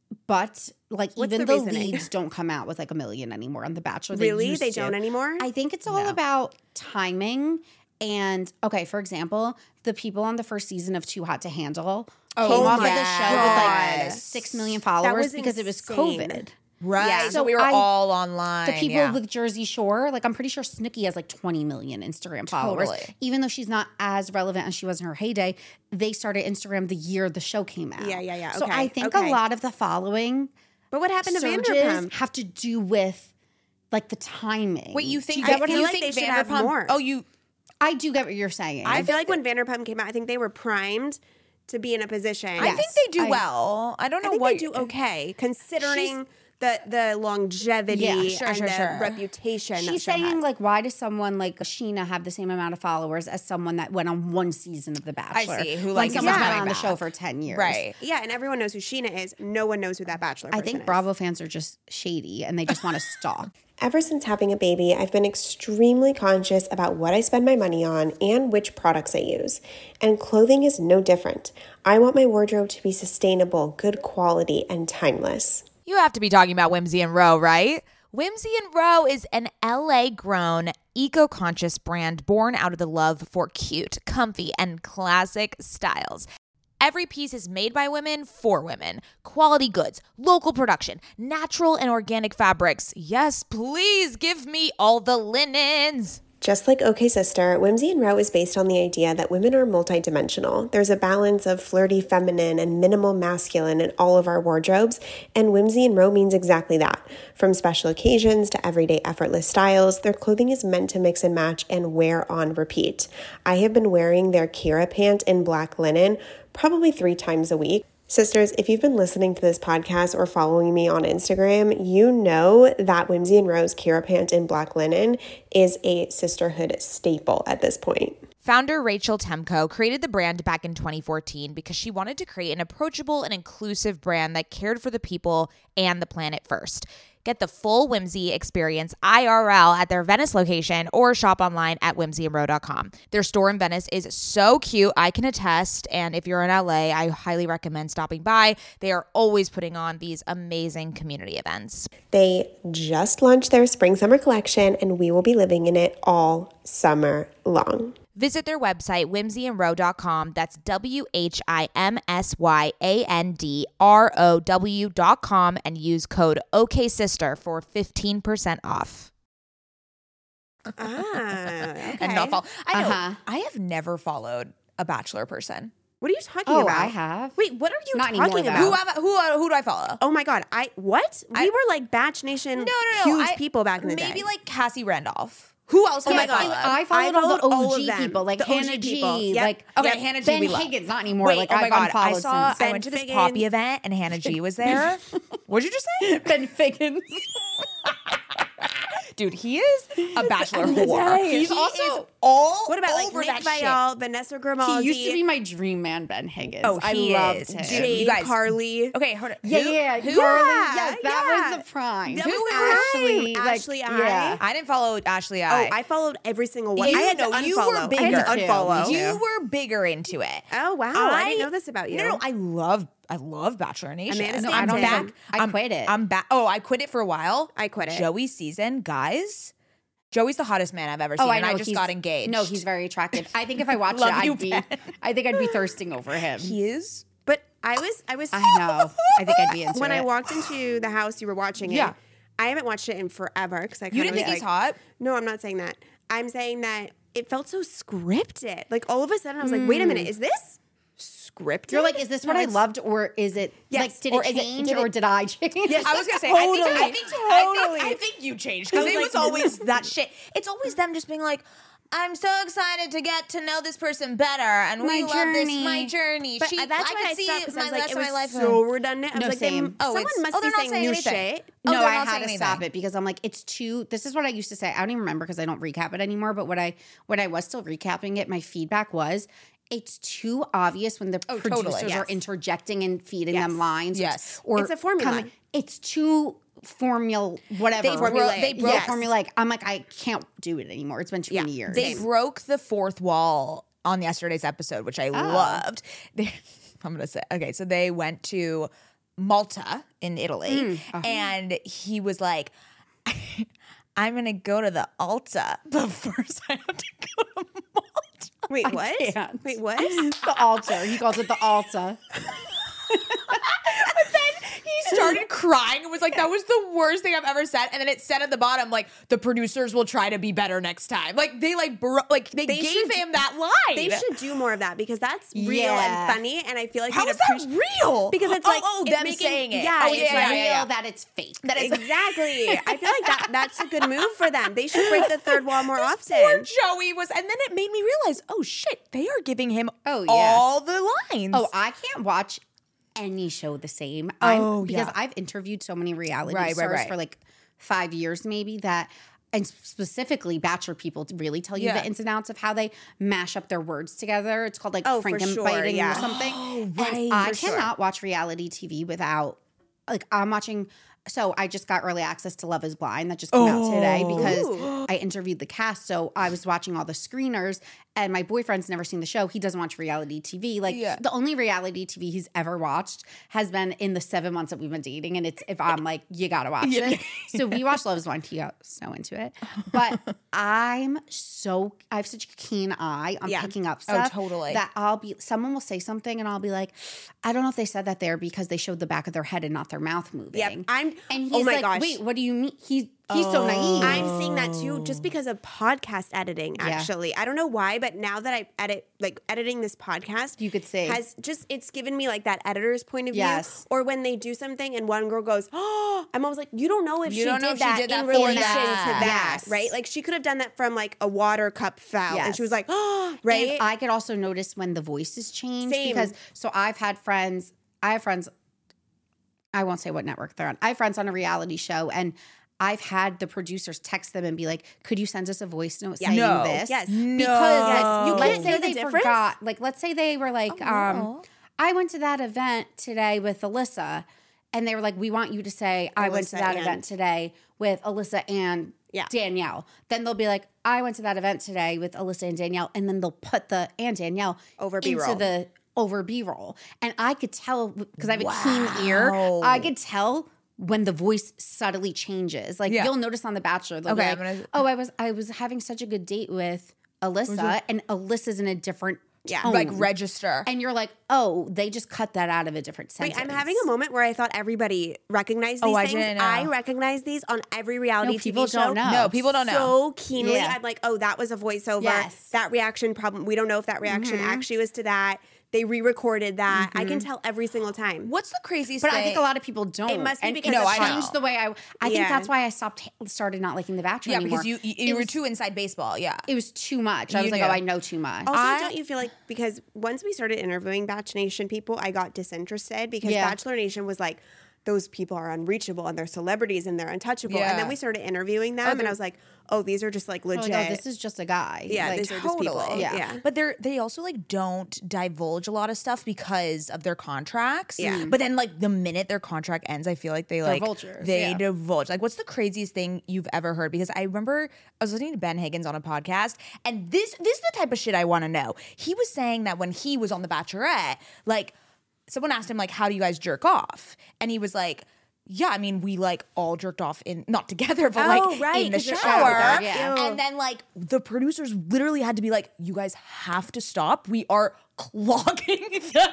But like What's even the the, reasoning? leads don't come out with like a million anymore on The Bachelor. They Really? used They to. don't anymore? I think it's all No. about timing. And okay, for example, the people on the first season of Too Hot to Handle Oh came off my of the show with like God. six million followers was because it was insane. COVID. Right. Yeah. So, So we were I- all online. The people yeah. with Jersey Shore, like I'm pretty sure Snooki has like twenty million Instagram followers. Totally. Even though she's not as relevant as she was in her heyday, they started Instagram the year the show came out. Yeah, yeah, yeah. So Okay, I think okay. a lot of the following But what happened to surges Vanderpump? have to do with like the timing. Wait, you think I you feel like think they should have Vanderpump? more. Oh, you I do get what you're saying. I feel like when Vanderpump came out, I think they were primed to be in a position. I Yes, think they do I- well. I don't know I think what they do okay, considering the the longevity Yeah, sure, and sure, the sure. reputation. that She's show saying has. like, why does someone like Sheena have the same amount of followers as someone that went on one season of The Bachelor? see, who, when like, is someone's coming been on the back. show for ten years, right. yeah, and everyone knows who Sheena is. No one knows who that Bachelor I person think is. Bravo fans are just shady and they just want to stalk. Ever since having a baby, I've been extremely conscious about what I spend my money on and which products I use. And clothing is no different. I want my wardrobe to be sustainable, good quality, and timeless. You have to be talking about Whimsy and Row, right? Whimsy and Row is an L A-grown, eco-conscious brand born out of the love for cute, comfy, and classic styles. Every piece is made by women for women. Quality goods, local production, natural and organic fabrics. Yes, please give me all the linens. Just like OK Sister, Whimsy and Row is based on the idea that women are multidimensional. There's a balance of flirty feminine and minimal masculine in all of our wardrobes, and Whimsy and Row means exactly that. From special occasions to everyday effortless styles, their clothing is meant to mix and match and wear on repeat. I have been wearing their Kira pant in black linen probably three times a week. Sisters, if you've been listening to this podcast or following me on Instagram, you know that Whimsy and Row's Kira pant in black linen is a sisterhood staple at this point. Founder Rachel Temko created the brand back in twenty fourteen because she wanted to create an approachable and inclusive brand that cared for the people and the planet first. Get the full Whimsy experience I R L at their Venice location or shop online at whimsy and row dot com. Their store in Venice is so cute, I can attest, and if you're in L A, I highly recommend stopping by. They are always putting on these amazing community events. They just launched their spring-summer collection, and we will be living in it all summer long. Visit their website, whimsy and row dot com. That's W H I M S Y A N D R O W dot com and use code OKSister for fifteen percent off. Ah, okay. And not follow. I know. Uh-huh. I have never followed a Bachelor person. What are you talking Oh, about? I have. Wait, what are you Not anymore, talking though. about? Who have, who uh, who do I follow? Oh my God. I what? I- we were like Batch Nation No, no, no. huge I- people back in the day. Maybe like Cassie Randolph. Who else? Oh have my I god! followed? I followed, I all followed the all O of G them. people, like The O G Hannah G, people. Yep. like Okay, Yep. Hannah G. Ben we love. Higgins, not anymore. Wait, like oh my I've god! I unfollowed saw. since. I Ben went to this Figgins. Poppy event and Hannah G was there. What'd you just say? Ben Figgins. Dude, he is a Bachelor I'm whore. dying. He's He also is- all What about like over Nick that shit. Viall, Vanessa Grimaldi, He used to be my dream man, Ben Higgins. Oh, I he loved is. him. Dude, Jade, you guys- Carly. Okay, hold on. Yeah, Who- yeah, who- Carly. Yeah, Yes, that yeah. was the prime. That Who was was Ashley. like, Ashley I. yeah. I didn't follow Ashley Oh, I. I followed every single one. You I had know, to unfollow. you were I had bigger. to Me too. unfollow. Me too. You were bigger into it. Oh wow, I, didn't know this about you. No, no, I love, I love Bachelor Nation. Amanda No, I I'm don't Stanton. back. I I'm- quit it. I'm back. Oh, I quit it for a while. I quit it. Joey's season, guys. Joey's the hottest man I've ever seen, Oh, I and know. I just he's- got engaged. No, he's very attractive. I think if I watched Love it, you, I'd be. Ben. I think I'd be thirsting over him. He is. But I was, I was. I know. I think I'd be into when it. I walked into the house, you were watching it. Yeah. I haven't watched it in forever because I. You kinda didn't think was he's like- hot? No, I'm not saying that. I'm saying that it felt so scripted. Like all of a sudden, I was like, "Wait a minute, is this scripted?" You're like, is this what No, I it's- loved, or is it Yes, like did or it is it- change, did it- or did I change? Yes. I was gonna say, I think, I Totally. think, I Totally. think, I think you changed because I was it like- was always that shit. It's always them just being like, I'm so excited to get to know this person better, and we My love this journey. my journey. But she, uh, that's I why could I see stopped because I my was like, rest it of was my life. so redundant. I was No, like, they- same. Oh, someone it's- must oh, be they're not saying saying new anything. shit. Oh, no, they're I not had saying to stop anything. it because I'm like, it's too. This is what I used to say. I don't even remember because I don't recap it anymore. But what I when I was still recapping it, my feedback was, it's too obvious when the Oh, producers totally, are yes. interjecting and feeding Yes. them lines. Yes. or It's a formula. coming- It's too formula whatever. They broke- Formulaic. they broke- yeah, formulaic. I'm like, I can't do it anymore. It's been too Yeah. many years. They broke the fourth wall on yesterday's episode, which I loved. They, I'm gonna say, okay, so they went to Malta in Italy, and he was like, "I'm gonna go to the Alta, but first I have to go to Malta." Wait, what? can't. Wait, what? the altar. He calls it the altar. He started crying and was like, that was the worst thing I've ever said. And then it said at the bottom, like, the producers will try to be better next time. Like, they like, bro- like they, They gave should- him that line. They should do more of that because that's real Yeah. and funny, and I feel like How they'd is that appreciate- real? Because it's Oh, like oh, it's them making, saying it. Yeah, Oh, it's yeah, like, yeah, yeah. Real that it's fake. That is exactly. I feel like that that's a good move for them. They should break the third wall more Poor often. Joey was, and then it made me realize, oh shit, they are giving him Oh, yeah. all the lines. Oh, I can't watch any show the same. I'm, Oh, because yeah. I've interviewed so many reality Right, right, stars right. for like five years, maybe that. And specifically, Bachelor people really tell you Yeah. the ins and outs of how they mash up their words together. It's called like Oh, for sure, Frankenbiting yeah. or something. Oh, and right, I for sure. cannot watch reality T V without, like, I'm watching. So I just got early access to Love is Blind that just came out today because Ooh. I interviewed the cast. So I was watching all the screeners, and my boyfriend's never seen the show. He doesn't watch reality T V. Like Yeah. the only reality T V he's ever watched has been in the seven months that we've been dating. And it's if I'm like, you gotta watch it. So we watched Love is Blind. He got so into it. But I'm so I have such a keen eye on Yeah. picking up Oh, stuff. totally. That I'll be someone will say something and I'll be like, I don't know if they said that there because they showed the back of their head and not their mouth moving. Yep, I'm And, And he's oh my like, gosh. wait, what do you mean? He's he's so naive. I'm seeing that too, just because of podcast editing. Actually, I don't know why, but now that I edit, like editing this podcast, You could see. has just it's given me like that editor's point of view. Yes. Or when they do something and one girl goes, "Oh," I'm always like, you don't know if You she don't did know if she that did that in for relation that. to that, Yes. right? Like she could have done that from like a water cup foul, and Yes. she was like, "Oh," right? And I could also notice when the voices change Same. because so I've had friends, I have friends, I won't say what network they're on. I have friends on a reality show and I've had the producers text them and be like, could you send us a voice note saying No. this? Yes. No. Because Yes. You let's can't say hear the they difference? forgot. Like let's say they were like, Oh, um, no. I went to that event today with Alyssa. And they were like, we want you to say, I went to Alyssa that and- event today with Alyssa and Yeah. Danielle. Then they'll be like, I went to that event today with Alyssa and Danielle. And then they'll put the and Danielle Over into B-roll. the over B-roll. And I could tell, because I have a keen ear, Wow. I could tell when the voice subtly changes. Like Yeah. you'll notice on The Bachelor, they'll Okay, be I'm like, gonna- oh, I was I was having such a good date with Alyssa, and Alyssa's in a different Yeah. tone. Like register. And you're like, oh, they just cut that out of a different Wait, sentence. I'm having a moment where I thought everybody recognized these Oh, I things. didn't know. I recognize these on every reality No, people T V show. don't know. No, people don't know. So keenly, Yeah. I'm like, oh, that was a voiceover. Yes. That reaction problem. We don't know if that reaction actually was to that. They re-recorded that. I can tell every single time. What's the craziest But thing? I think a lot of people don't. It must be and because it No, I know. changed the way I. I think Yeah. that's why I stopped, started not liking The Bachelor Yeah, anymore. because you you, It you were was- too inside baseball. Yeah. It was too much. I You was like, knew. oh, I know too much. Also, I- don't you feel like because once we started interviewing Batch Nation people, I got disinterested because Yeah. Bachelor Nation was like, those people are unreachable and they're celebrities and they're untouchable. And Yeah. then we started interviewing them, and they're- I was like, oh, these are just like We're legit. like, oh, this is just a guy. Yeah, Like, these are just people. Totally. Yeah. Yeah. But they're they also like don't divulge a lot of stuff because of their contracts. Yeah. But then like the minute their contract ends, I feel like they like vultures, they yeah. divulge. Like what's the craziest thing you've ever heard? Because I remember I was listening to Ben Higgins on a podcast, and this this is the type of shit I want to know. He was saying that when he was on The Bachelorette, like someone asked him like, how do you guys jerk off? And he was like, yeah, I mean, we like all jerked off in not together, but Oh, like right, in the 'cause they're shower. shower, yeah. And then like the producers literally had to be like, you guys have to stop. We are clogging the,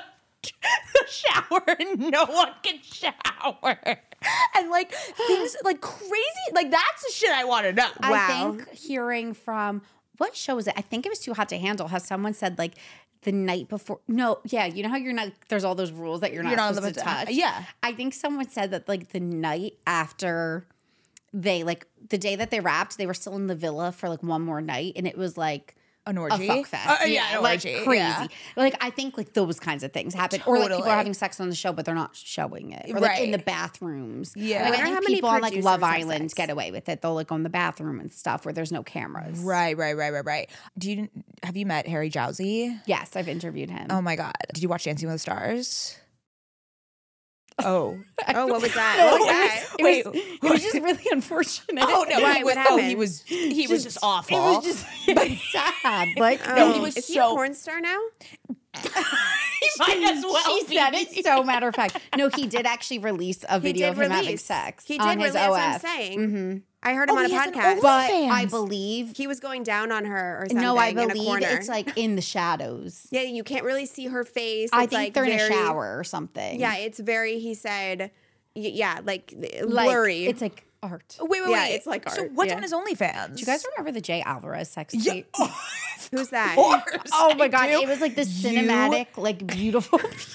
the shower and no one can shower. And like things like crazy, like that's the shit I want to know. I Wow. think hearing from what show was it? I think it was Too Hot to Handle. How someone said like the night before. No, yeah, you know how you're not. There's all those rules that you're not, You're not supposed to supposed to- touch. yeah. I think someone said that like the night after they like the day that they wrapped, they were still in the villa for like one more night, and it was like. An A orgy? fuck fest. Uh, yeah, an like orgy, crazy. yeah. Like I think like those kinds of things happen, or like people Totally. are having sex on the show, but they're not showing it, or like in Right. the bathrooms. Yeah. like, I I wonder think how many people on like producers Love have Island sex. get away with it. They'll like go in the bathroom and stuff where there's no cameras. Right, right, right, right, right. Do you have you met Harry Jowsey? Yes, I've interviewed him. Oh my god. Did you watch Dancing with the Stars? Oh. oh, what was that? What was that? It Wait. was, it was just really unfortunate. Oh no! Why? He What was, oh, he happened? was he was just awful. It was just sad. Like No, he Oh, was is he so- a porn star now? he might as well she be. said it so matter of fact. No, he did actually release a He video did of him having release. sex. He on did his release. O That's F. what I'm saying. Mm-hmm. I heard him Oh, on a he has an podcast. But OnlyFans. I believe He was going down on her or something no, I in a believe corner. it's like in the shadows. yeah, you can't really see her face. I It's, think like they're in very, a shower or something. Yeah, it's very. He said, y- yeah, like, like, blurry. It's like art. Wait, wait, Yeah, wait. it's like So art, what's yeah. on his OnlyFans? Do you guys remember the Jay Alvarez sex Yeah. tape? Who's that? Of course Oh my I god, do. it was like this You- cinematic, like beautiful piece.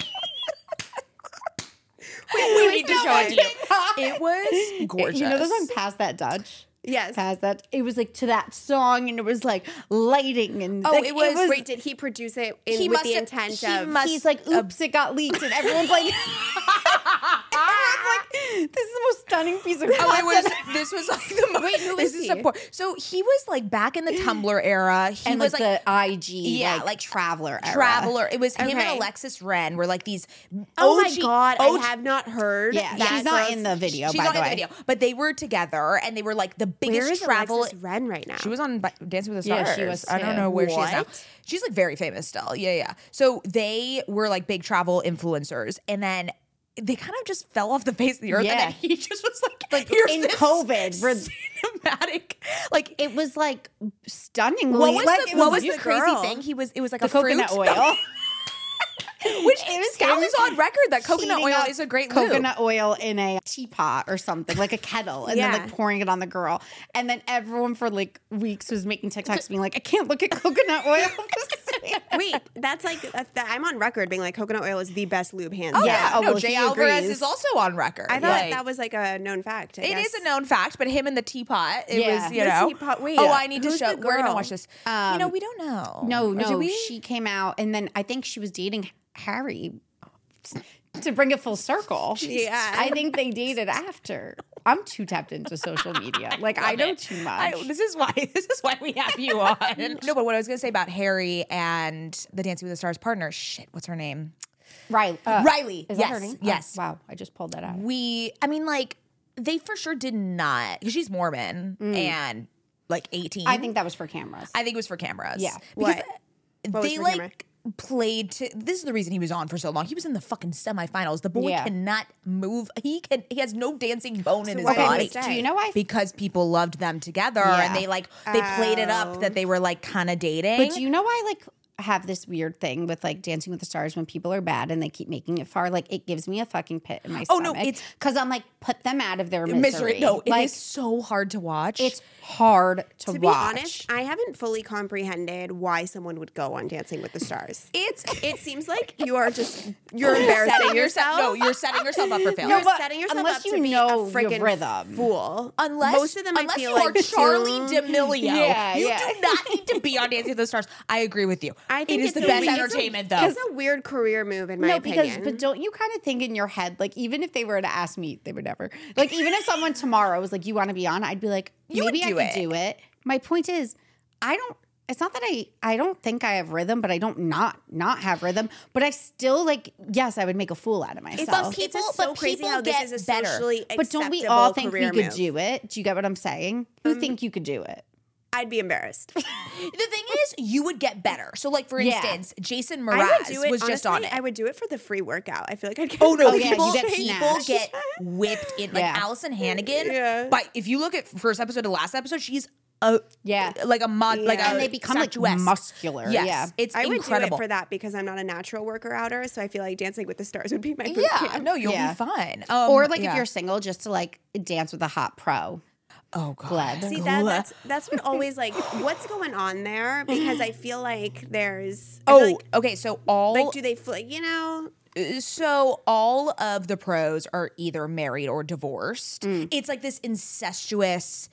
We need to No, show I it to you. cannot. It was gorgeous. You know the song "Pass That Dutch"? Yes. Pass that. It was like to that song, and it was like lighting and Oh, like, it was- Wait, did he produce it in, He with must the have- intent he of? must- He's like, "Oops, it got leaked," and everyone's like, everyone's like, "This is the most stunning piece of Oh, it content." was. This was like the most. Wait, who this is is he? a por- So he was like back in the Tumblr era. He and was like, like the I G, yeah, like, like traveler, era. Traveler. It was him Okay. and Alexis Wren were like these. oh my O G god, O G I have not heard. Yeah, that she's not girl's- in the video. She's by not the in way. the video, but they were together, and they were like the biggest Where is travel. Alexis Wren right now? She was on Bi- Dancing with the Yeah, Stars. she was I don't too. know where she is now. What? She's like very famous still. Yeah, yeah. So they were like big travel influencers, and then they kind of just fell off the face of the earth. Yeah. And then he just was like, Like, here's in this COVID, we're- cinematic. Like, It was like stunningly. what was like, the, it what was was the crazy girl. thing? He was. It was like the a fruit. coconut oil. Which Scout is on record that coconut Heating oil up is a great lube. coconut oil in a teapot or something, like a kettle, and Yeah. then like pouring it on the girl. And then everyone for like weeks was making TikToks being like, I can't look at coconut oil. Wait, that's like that's that, I'm on record being like coconut oil is the best lube hands. Oh, down. Yeah. yeah. Oh, no, well, Jay he Alvarez agrees. is also on record. I thought Like, that was like a known fact. I It guess. is a known fact, but him and the teapot, it Yeah. was, you The know. teapot- wait, oh, yeah. I need to Who's show. the We're gonna girl? watch this. you Um, know, we don't know. No, Or no, do we? she came out, and then I think she was dating Harry. To bring it full circle, Yeah. I think they dated after. I'm too tapped into social media. Like I know too much. I, this is why. This is why we have you on. No, but what I was gonna say about Harry and the Dancing with the Stars partner. Shit, what's her name? Riley. uh, Riley. Is yes. that her name? Yes. Oh, wow, I just pulled that out. We. I mean, like they for sure did not because she's Mormon and like eighteen. I think that was for cameras. I think it was for cameras. Yeah. Because What? What was they for like camera? played to this is the reason he was on for so long. He was in the fucking semifinals. The boy Yeah. cannot move. He can he has no dancing bone in his why did body. he stay? Do you know why? Because people loved them together Yeah. and they like they played it up that they were like kind of dating. But do you know why like have this weird thing with like Dancing with the Stars when people are bad and they keep making it far? Like it gives me a fucking pit in my Oh, stomach. no, it's- because I'm like, put them out of their misery. misery. No, it is like so hard to watch. it's hard to, To be watch. honest, I haven't fully comprehended why someone would go on Dancing with the Stars. it's It seems like you are just you're embarrassing setting yourself. No, you're setting yourself up for failure. You're but setting yourself unless up you to be know a your freaking rhythm. fool. Unless most of them, unless I feel you like are Charlie too- D'Amelio, Yeah, you yeah. do not need to be on Dancing with the Stars. I agree with you. I think it is it's the a best weird- entertainment, though. It's a weird career move, in my no, opinion. because but don't you kind of think in your head like even if they were to ask me, they would never like even if someone tomorrow was like, "You want to be on?" I'd be like, You would "Maybe I do could it. do it." My point is, I don't. It's not that I I don't think I have rhythm, but I don't not not have rhythm. But I still like yes, I would make a fool out of myself. But it's people- just so but crazy people how this get is a better. socially But don't we acceptable all think we career could move. do it? Do you get what I'm saying? Who think you could do it? I'd be embarrassed. The thing is, you would get better. So, like for Yeah. instance, Jason I Mraz would do it. was honestly, just on it. I would do it for the free workout. I feel like I'd get. Oh no, Oh, yeah, people, you get people snatched. get whipped in. Like Yeah. Allison Hannigan. Yeah. But if you look at first episode to last episode, she's a Yeah. like a mod, like Yeah. a And they become like statuesque. muscular. Yes, Yeah. it's I would incredible. do it for that because I'm not a natural worker outer, so I feel like Dancing with the Stars would be my boot Yeah, camp. no, you'll Yeah. be fine. Um, Or like yeah. if you're single, just to like dance with a hot pro. oh god, Glad. See that that's that's what always like what's going on there because I feel like there's I feel Oh, like, okay. So all like do they fl- you know so all of the pros are either married or divorced. It's like this incestuous,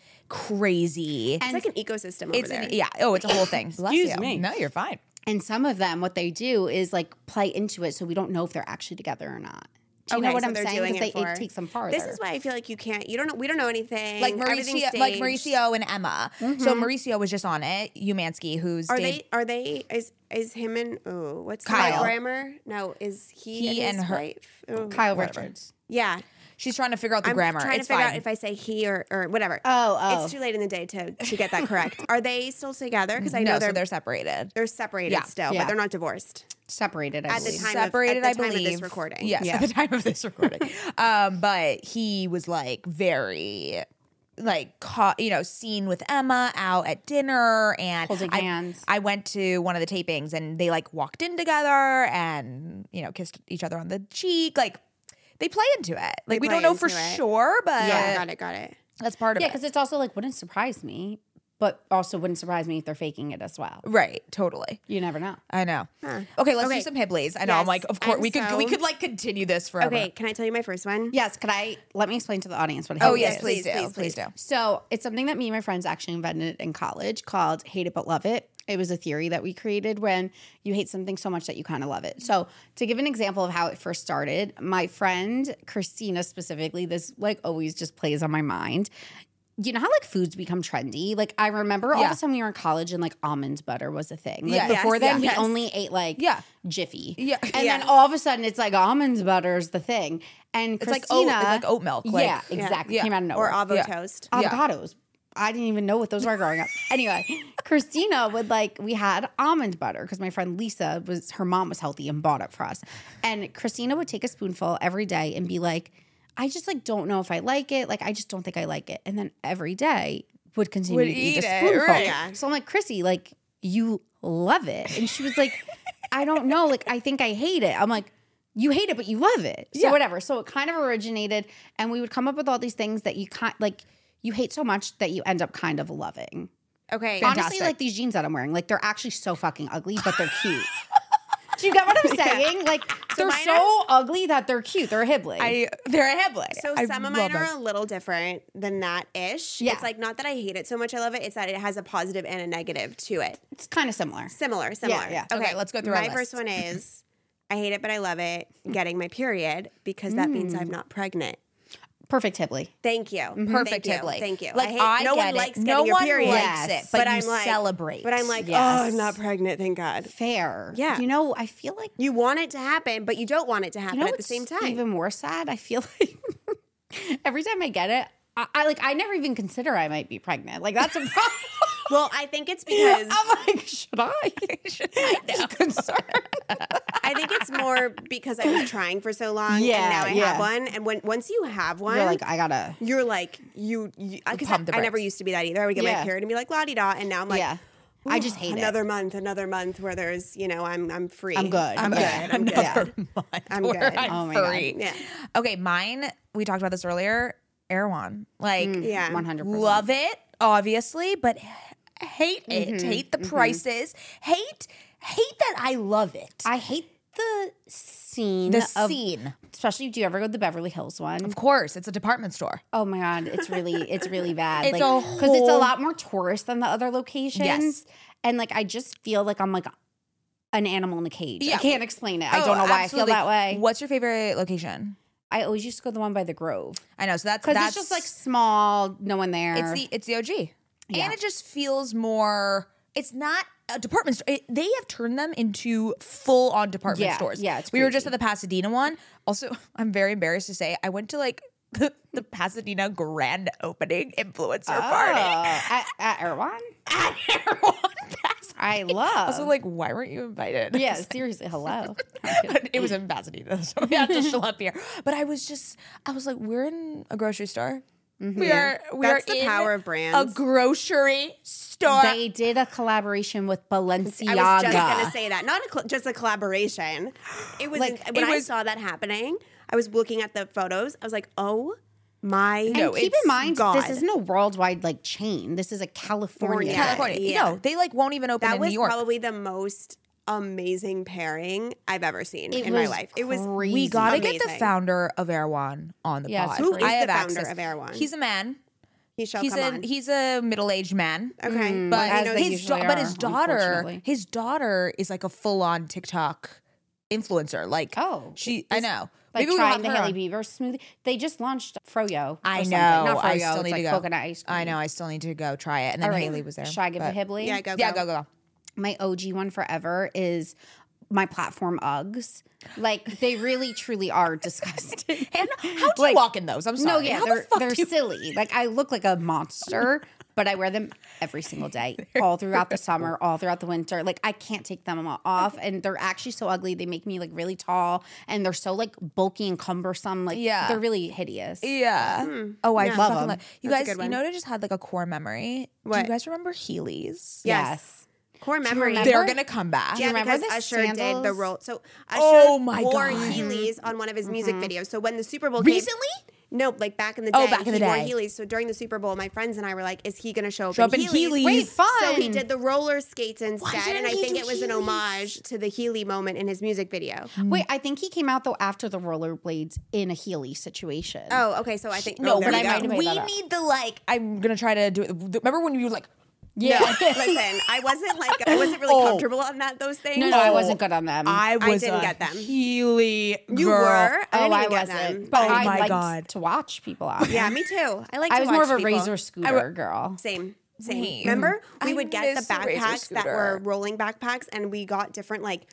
crazy. it's like an ecosystem over It's there. an, yeah. Oh, it's a whole thing. Bless Excuse you. me. No, you're fine. And some of them, what they do is like play into it, so we don't know if they're actually together or not. Do you know what so I'm they're saying? doing Because it they for- it takes them farther. This is why I feel like you can't. You don't know. We don't know anything. Like Everything's Mauricio, like staged. Mauricio and Emma. So Mauricio was just on it. Umansky, who's Are did- they? Are they? Is is him and oh, what's Kyle. Kyle Grammer? No, is he, He and, his and her- wife? Oh, Kyle whatever. Richards. Yeah, She's trying to figure out the I'm grammar. trying It's to figure fine. out if I say he or or whatever. Oh, oh. It's too late in the day to to get that correct. Are they still together? Because I no, know so they're they're separated. they're separated Yeah. still, Yeah. but they're not divorced. Separated, I At the believe. time of- separated, at the I time of believe. this recording. Yes, Yeah. at the time of this recording. um, but he was like very, like, caught, you know, seen with Emma out at dinner, and Holding I, hands. I went to one of the tapings, and they like walked in together, and you know, kissed each other on the cheek, like. They play into it. Like, we play don't know for into it. sure, but Yeah, got it, got it. that's part of Yeah, it. because it's also like wouldn't surprise me, but also wouldn't surprise me if they're faking it as well. Right, totally. You never know. I know. Huh. Okay, let's Okay. do some Hibleys. I know. I'm Yes, like, of course, I'm we could so- we could like continue this forever. Okay, can I tell you my first one? Yes, could I let me explain to the audience what a Oh hate yes, is? please, please, do. please, Please, please. do. So it's something that me and my friends actually invented in college called Hate It But Love It. It was a theory that we created when you hate something so much that you kind of love it. So to give an example of how it first started, my friend Christina specifically, this like always just plays on my mind. You know how like foods become trendy? Like I remember all Yeah. of a sudden we were in college and like almond butter was a thing. Like Yeah. before Yes, then yes. we only ate like Yeah. Jiffy. Yeah. And Yeah. then all of a sudden it's like almond butter is the thing. And It's like oat, Christina, it's like oat milk. Like, yeah, exactly. Yeah. Came out of Or nowhere. avo Yeah. toast. Yeah. Avocados. I didn't even know what those were growing up. Anyway, Christina would like, we had almond butter because my friend Lisa was, her mom was healthy and bought it for us. And Christina would take a spoonful every day and be like, I just like don't know if I like it. Like, I just don't think I like it. And then every day would continue Would to eat, eat a it, spoonful. right. Yeah. So I'm like, Chrissy, like, you love it. And she was like, I don't know. Like, I think I hate it. I'm like, you hate it, but you love it. So Yeah. whatever. So it kind of originated, and we would come up with all these things that you kind like you hate so much that you end up kind of loving. Okay. Honestly, Fantastic. like these jeans that I'm wearing, like they're actually so fucking ugly, but they're cute. Do you get what I'm saying? Like they're mine so ugly that they're cute. They're a Hibbley. I they're a Hibbley. So I some of love mine are them. a little different than that ish. Yeah. It's like not that I hate it so much I love it, it's that it has a positive and a negative to it. it's kind of similar. Similar, similar. yeah. Okay, let's go through our My list. first one is I hate it, but I love it, getting my period because that means I'm not pregnant. Perfect Hibbley. Thank you. Perfect Thank you. Hibbley. Thank you. Like, I hate, I no get one it. likes No getting your one period. likes Yes. it, but, you I'm like, celebrate. But I'm like, Yes. oh, I'm not pregnant, thank God. Fair. Yeah. You know, I feel like You want it to happen, but you don't want it to happen you know at the what's same time. even more sad? I feel like every time I get it, I, I like I never even consider I might be pregnant. Like that's a problem. well, I think it's because I'm like, should I? should I be concerned? I think it's more because I was trying for so long Yeah, and now I yeah. have one. And when once you have one, You're like, I gotta. you're like you because I, pump the I never brakes. used to be that either. I would get Yeah. my period and be like la di da, and now I'm like, Yeah. I just hate another it. month, another month where there's you know I'm I'm free. I'm good. I'm good. Yeah. I'm good. Yeah. I'm Where good. I'm Oh my God. free. Yeah. Okay, mine. We talked about this earlier. Erewhon, like, Yeah. One hundred percent. love it, obviously, but h- hate it. Mm-hmm. Hate the prices. Hate, hate that I love it. I hate the scene. the of, scene, especially do you ever go to the Beverly Hills one? of course, it's a department store. Oh my God, it's really, it's really bad. It's like, a because it's a whole- lot more tourist than the other locations. Yes. And like, I just feel like I'm like an animal in a cage. Yeah. I can't explain it. I Oh, don't know why absolutely. I feel that way. What's your favorite location? I always used to go to the one by the Grove I know, so that's because that's it's just like small, no one there. it's the it's the O G, Yeah. and it just feels more. It's not a department store. It, they have turned them into full on department Yeah, stores. yeah, it's we were just at crazy. the Pasadena one. Also, I'm very embarrassed to say I went to like the, the Pasadena grand opening influencer Oh, party at, at Erewhon. at Erewhon, Pasadena. I love. Also, like, why weren't you invited? yeah, seriously. Hello. It was in Pasadena, so we had to show up here. But I was just, I was like, we're in a grocery store. We are, we That's are the in power of brands. a grocery store. They did a collaboration with Balenciaga. I was just gonna say that, not a col- just a collaboration. It was Like, when it I was- saw that happening. I was looking at the photos. I was like, oh my No, And keep it's in mind, God. this isn't a worldwide like chain. This is a California. California. California. Yeah. No, they like won't even open That in was New York. probably the most amazing pairing I've ever seen It in my was life. It was crazy. we gotta get the amazing. founder of Erewhon on the Yeah, pod. Who is I have the founder access. of Erewhon? He's a man. He shall He's come a on. he's a middle aged man. Okay, Mm, But as they his usually da- but are, his daughter, unfortunately. his daughter is like a full on TikTok influencer. Like, Oh, she, I know. Like Maybe we'll trying have the her Haley on. Beaver smoothie. They just launched Froyo. or I something. know. Not Froyo. I still it's need like to go. coconut ice cream. I know. I still need to go try it. And then All right. Haley was there. Should I give but- the Hibbley? yeah, go, Yeah, go. go, go, go. My O G one forever is my platform Uggs. Like they really, truly are disgusting. And how do you Like- walk in those? I'm sorry. No, yeah, How the they're fuck they're do you- silly. Like I look like a monster, but I wear them every single day, all throughout the summer, all throughout the winter. Like I can't take them off, and they're actually so ugly. They make me like really tall, and they're so like bulky and cumbersome. Like Yeah. they're really hideous. Yeah. Oh, I Yeah. Love fucking 'em. love. You That's a guys, good you one. know, what I just had like a core memory. Do What? you guys remember Heelys? Yes. Core memory. remember? They're gonna come back. Yeah, remember because the Usher did the sandals? role. So Usher Oh my wore God. Heelys on one of his music videos. So when the Super Bowl Recently? came, no, like back in the day, Oh, back in he the wore day. Heelys. So during the Super Bowl, my friends and I were like, "Is he going to show up Show in up in Heelys?" Heelys. Wait, fun. So he did the roller skates instead, didn't and I he think do it was an Heelys? homage to the Heely moment in his music video. Wait, I think he came out though after the rollerblades in a Heely situation. Oh, okay. So I think No, oh, there but we I go. might have made we that up. need the like. I'm gonna try to do it. Remember when you were like, yeah. No, listen, I wasn't like I wasn't really Oh. comfortable on that those things. No, no, I wasn't good on them. I was didn't a get them. Heely girl. You were. I oh, didn't I even get wasn't. them. But Oh I my liked God. to watch people on. Yeah, me too. I like. I to was more watch of a people. razor scooter girl. Same. Same. Wait. Remember, we I would get miss the the razor backpacks that scooter. were rolling backpacks, and we got different like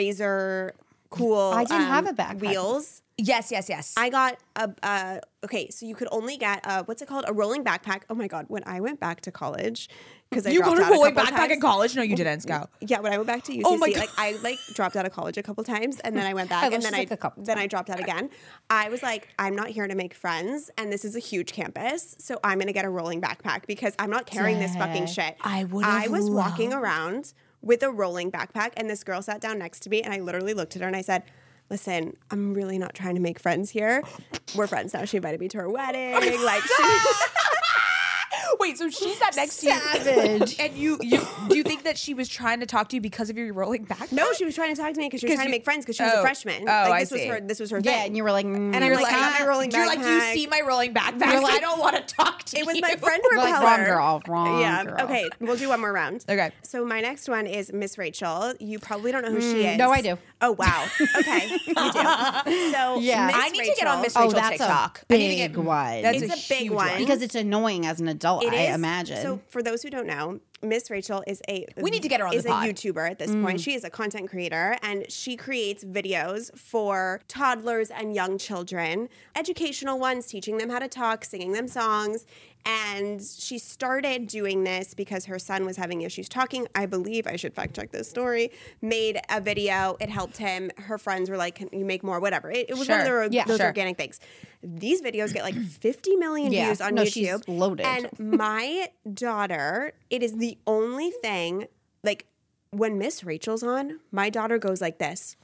razor cool. I didn't um, have a backpack. Wheels. Yes, yes, yes. I got a. Uh, okay, so you could only get a, what's it called? A rolling backpack. Oh my god! When I went back to college, because I you dropped got a out rolling couple backpack times. in college? No, you didn't, Scout. Yeah, when I went back to U C C, Oh my like I like dropped out of college a couple times, and then I went back, I and left then just, I like, a couple then I dropped out again. I was like, I'm not here to make friends, and this is a huge campus, so I'm gonna get a rolling backpack because I'm not carrying this fucking Dang. shit. I would've I was walking loved- around with a rolling backpack. And this girl sat down next to me, and I literally looked at her and I said, listen, I'm really not trying to make friends here. We're friends now. She invited me to her wedding. Like, she... Wait, so she sat next to you. Savage. And you, you, do you think that she was trying to talk to you because of your rolling back? No, she was trying to talk to me because she was trying you- to make friends because she was oh. a freshman. Oh, like, I this was see. her. This was her Yeah, thing. and you were like, mm, And I'm You're like, I got my rolling you're like, do you backpack. see my rolling backpack? You're like- I don't want to talk to you. It was my friend We're like, Repeller. wrong girl, wrong yeah. girl. Okay, we'll do one more round. Okay. So my next one is Miss Rachel. You probably don't know who she is. no, I do. Oh wow. Okay, you do. So Yeah. Miss I need to get on Rachel- Miss Oh, Rachel that's TikTok. a I need to get big one. That's It's a big huge one. because it's annoying as an adult, It I is. imagine. So for those who don't know, Miss Rachel is a We need to get her on the is pod. a YouTuber at this point. She is a content creator, and she creates videos for toddlers and young children, educational ones, teaching them how to talk, singing them songs. And she started doing this because her son was having issues talking. I believe, I should fact check this story, made a video. It helped him. Her friends were like, can you make more? Whatever. It, it was one of Sure. their, Yeah, those sure. organic things. These videos get like fifty million Yeah. views on No, YouTube. she's loaded. And my daughter, it is the only thing, like when Miss Rachel's on, my daughter goes like this.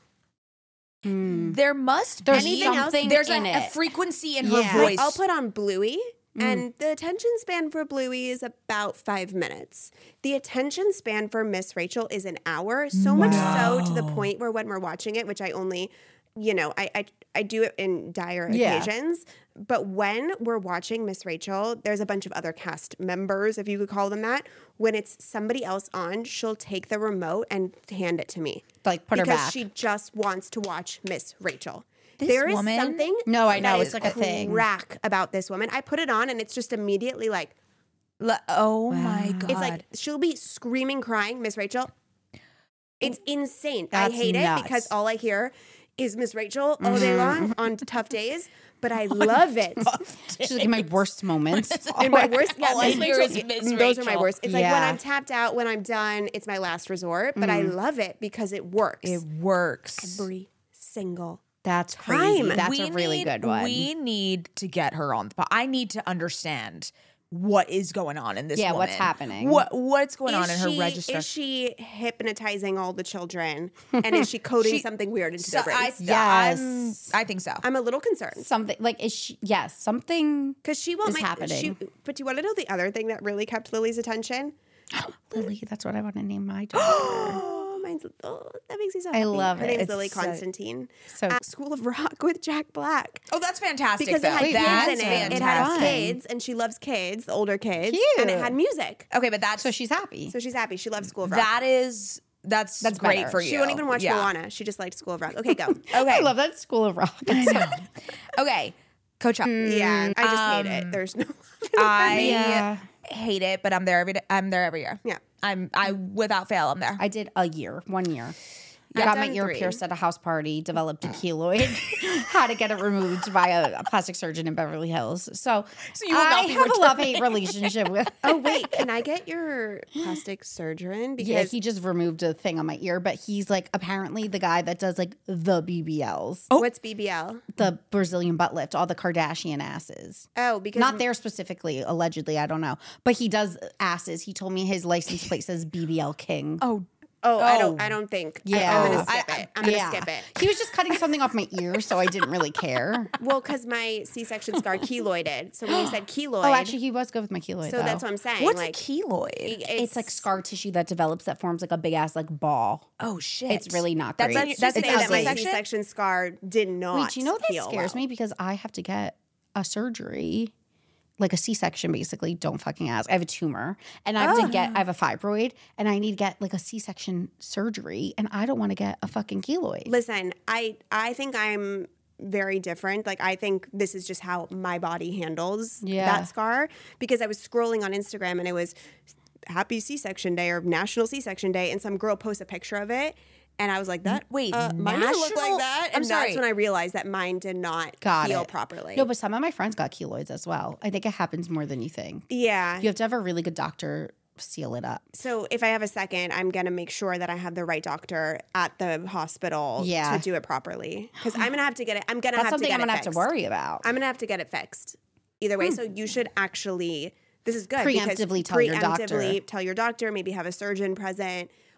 There must There's be Anything else? something There's in a, a it. frequency in Yeah. her voice. Like, I'll put on Bluey, and the attention span for Bluey is about five minutes. The attention span for Miss Rachel is an hour, so much so to the point where when we're watching it, which I only, you know, I I, I do it in dire Yeah. occasions, but when we're watching Miss Rachel, there's a bunch of other cast members, if you could call them that. When it's somebody else on, she'll take the remote and hand it to me. Like, put her because back. she just wants to watch Miss Rachel. This There is woman- something No, I know, that it's is like a thing. crack about this woman. I put it on and it's just immediately like, Le- oh my god! it's like she'll be screaming, crying, Miss Rachel. It's insane. That's I hate nuts. it because all I hear is Miss Rachel all day Mm-hmm. long on tough days, but I love it. She's like in my worst moments. In my worst, yeah, All I Miss hear Rachel- is Miss those are my Rachel. worst. It's like when Yeah. I'm tapped out, when I'm done, it's my last resort, but I love it because it works it works. every single That's crazy. Time. That's we a really need, good one. We need to get her on the pod. I need to understand what is going on in this. Yeah, what's woman. happening? What what's going on Is in her she- register? Is she hypnotizing all the children? And is she coding She- something weird into So their brains? I, Yes. I'm, I think so. I'm a little concerned. Something like is she? Yes, something. Because she won't is make, happening. She, but do you want to know the other thing that really kept Lily's attention? Lily, that's what I want to name my daughter. Oh, mine's, oh, that makes me so happy. love Her it. name's It's Lily so- Constantine. so- At School of Rock with Jack Black. Oh, that's fantastic. Because it though. had kids That's in it. It had fantastic. kids, and she loves kids, the older kids. And it Cute. had music. Okay, but that's So she's happy. So she's happy. She loves School of Rock. that is that's That's great better. for you. she won't even watch yeah. Moana. She just liked School of Rock. Okay, go. Okay, I love that School of Rock. okay, Coach. yeah, I just hate Um, it. There's no. I Yeah. hate it, but I'm there every day. I'm there every year. Yeah. I'm I without fail. I'm there. I did a year, one year. I I've got my done ear three. pierced at a house party, developed a keloid, had to get it removed by a, a plastic surgeon in Beverly Hills. So, So you will not I be have a love-hate relationship with Oh wait, can I get your plastic surgeon? Because Yeah, he just removed a thing on my ear, but he's like apparently the guy that does like the B B Ls, what's B B L? the Brazilian butt lift, all the Kardashian asses. Oh, because Not there specifically, allegedly, I don't know. But he does asses. He told me his license plate says B B L King. oh, Oh, I Oh. don't. I don't think. I- Yeah. I'm gonna I- skip it. I'm gonna yeah. skip it. He was just cutting something off my ear, so I didn't really care. Well, because my C-section scar keloided. So when you said keloid, Oh, actually, he was good with my keloid. so though. that's what I'm saying. what's like, a keloid? it's, It's like scar tissue that develops that forms like a big ass like ball. Oh shit! It's really not That's great. on- Let's that's just it's say that my ugly. C-section? C-section scar did not. Wait, you know that heal scares well. me because I have to get a surgery, like a C-section basically. Don't fucking ask. I have a tumor and I have to get, I have a fibroid and I need to get like a C-section surgery and I don't want to get a fucking keloid. Listen, I I think I'm very different. Like I think this is just how my body handles Yeah. that scar because I was scrolling on Instagram and it was Happy C-section Day or National C-section Day, and some girl posted a picture of it. And I was like, "That Wait, uh, mine doesn't look national- like that." I'm And sorry. that's when I realized that mine did not Got heal it. properly. No, but some of my friends got keloids as well. I think it happens more than you think. yeah. You have to have a really good doctor seal it up. So if I have a second, I'm gonna make sure that I have the right doctor at the hospital Yeah. to do it properly because I'm gonna have to get it. I'm gonna That's have to something get I'm it gonna have fixed. to worry about. I'm gonna have to get it fixed. Either way, so you should actually. This is good. because Preemptively tell your doctor. preemptively tell your doctor. Maybe have a surgeon present,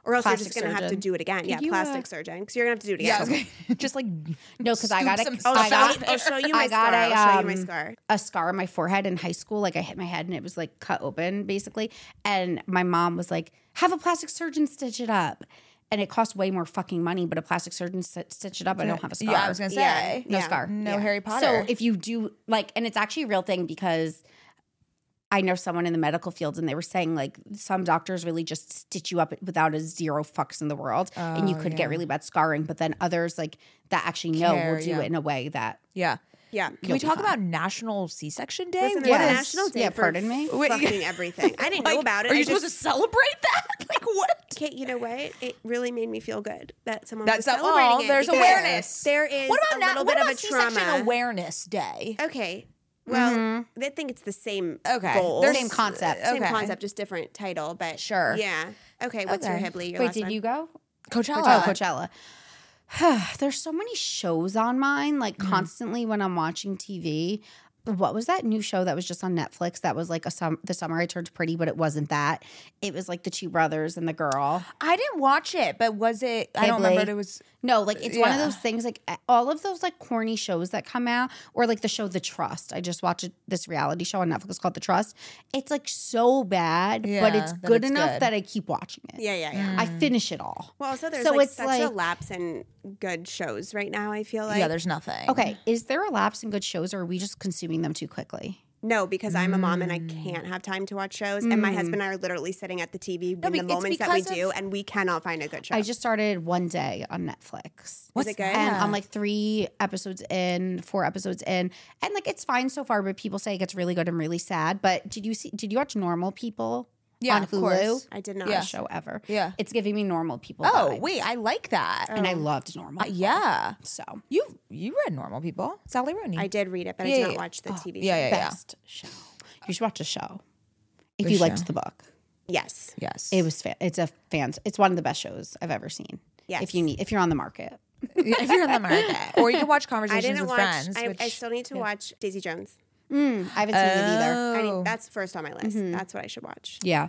Or else Plastic you're just going to have to surgeon. do it again. Yeah, you, plastic uh, surgeon. Because you're going to have to do it Yeah, I again. was gonna- just like No, because I got scoop it. some I'll, I show got, you, I'll show you my I got scar. a, I'll show you my um, scar. a scar on my forehead in high school. Like I hit my head and it was like cut open basically. And my mom was like, have a plastic surgeon stitch it up. And it cost way more fucking money, but a plastic surgeon st- stitch it up. I don't have a scar. Yeah, I was gonna say Yeah. no Yeah. scar. no Yeah. Harry Potter. So if you do like, and it's actually a real thing because I know someone in the medical field and they were saying like some doctors really just stitch you up without a zero fucks in the world and you Oh, could yeah. get really bad scarring. But then others like that actually know Care, will do yeah. it in a way that yeah. Yeah. Can You'll we be talk fine. about National C-section Day? Listen, What there's a is- national day yeah, for pardon me? fucking everything. I didn't know like, about it. Are you I supposed just, to celebrate that? Like what? Kate, you know what? It really made me feel good that someone That's was a- celebrating oh, it. there's because awareness. There is What a about little na- bit what of about a C-section trauma. Awareness Day? Okay. Well, they think it's the same Okay. goal. There's- same concept. Same Okay. concept, just different title, but Sure. Yeah. Okay, what's your Okay. Hibley? Your Wait, last did one? you go? Coachella. Oh, Coachella. There's so many shows on mine, like Mm-hmm. constantly when I'm watching T V. What was that new show that was just on Netflix that was like a sum- the summer I turned pretty, but it wasn't that. It was like the two brothers and the girl. I didn't watch it, but was it? I don't Hibley. remember. It was. No, like it's one of Yeah. those things, like all of those like corny shows that come out, or like the show The Trust. I just watched this reality show on Netflix called The Trust. It's like so bad, but Yeah, it's that good it's enough good. that I keep watching it. Yeah, yeah, yeah. I finish it all. Well, also there's So like it's such like- a lapse in good shows right now, I feel like. yeah, there's nothing. Okay, is there a lapse in good shows, or are we just consuming them too quickly? No, because I'm a mom and I Mm. can't have time to watch shows. And my husband and I are literally sitting at the T V in be- the it's moments that we because do, of- and we cannot find a good show. I just started One Day on Netflix. Is it good? And I'm like three episodes in, four episodes in, and like it's fine so far. But people say it gets really good and really sad. But did you see? Did you watch Normal People? Yeah, on of Hulu. course. I did not. Yeah. Best show ever. Yeah. It's giving me Normal People. Oh vibes. wait, I like that. and I loved Normal. Uh, yeah, So you you read Normal People, Sally Rooney. I did read it, but I Yeah, did yeah, not yeah. watch the T V show. yeah, yeah, yeah. best show. You should watch the show if The you liked show. the book. Yes. Yes, It was. Fa- it's a fan. It's one of the best shows I've ever seen. Yes. If you need, if you're on the market. Yeah, if you're in the market, or you can watch I Conversations didn't with watch. Friends. I, which, I still need to watch Daisy Jones. Mm, I haven't seen it either. I Oh. need, that's first on my list. That's what I should watch. Yeah.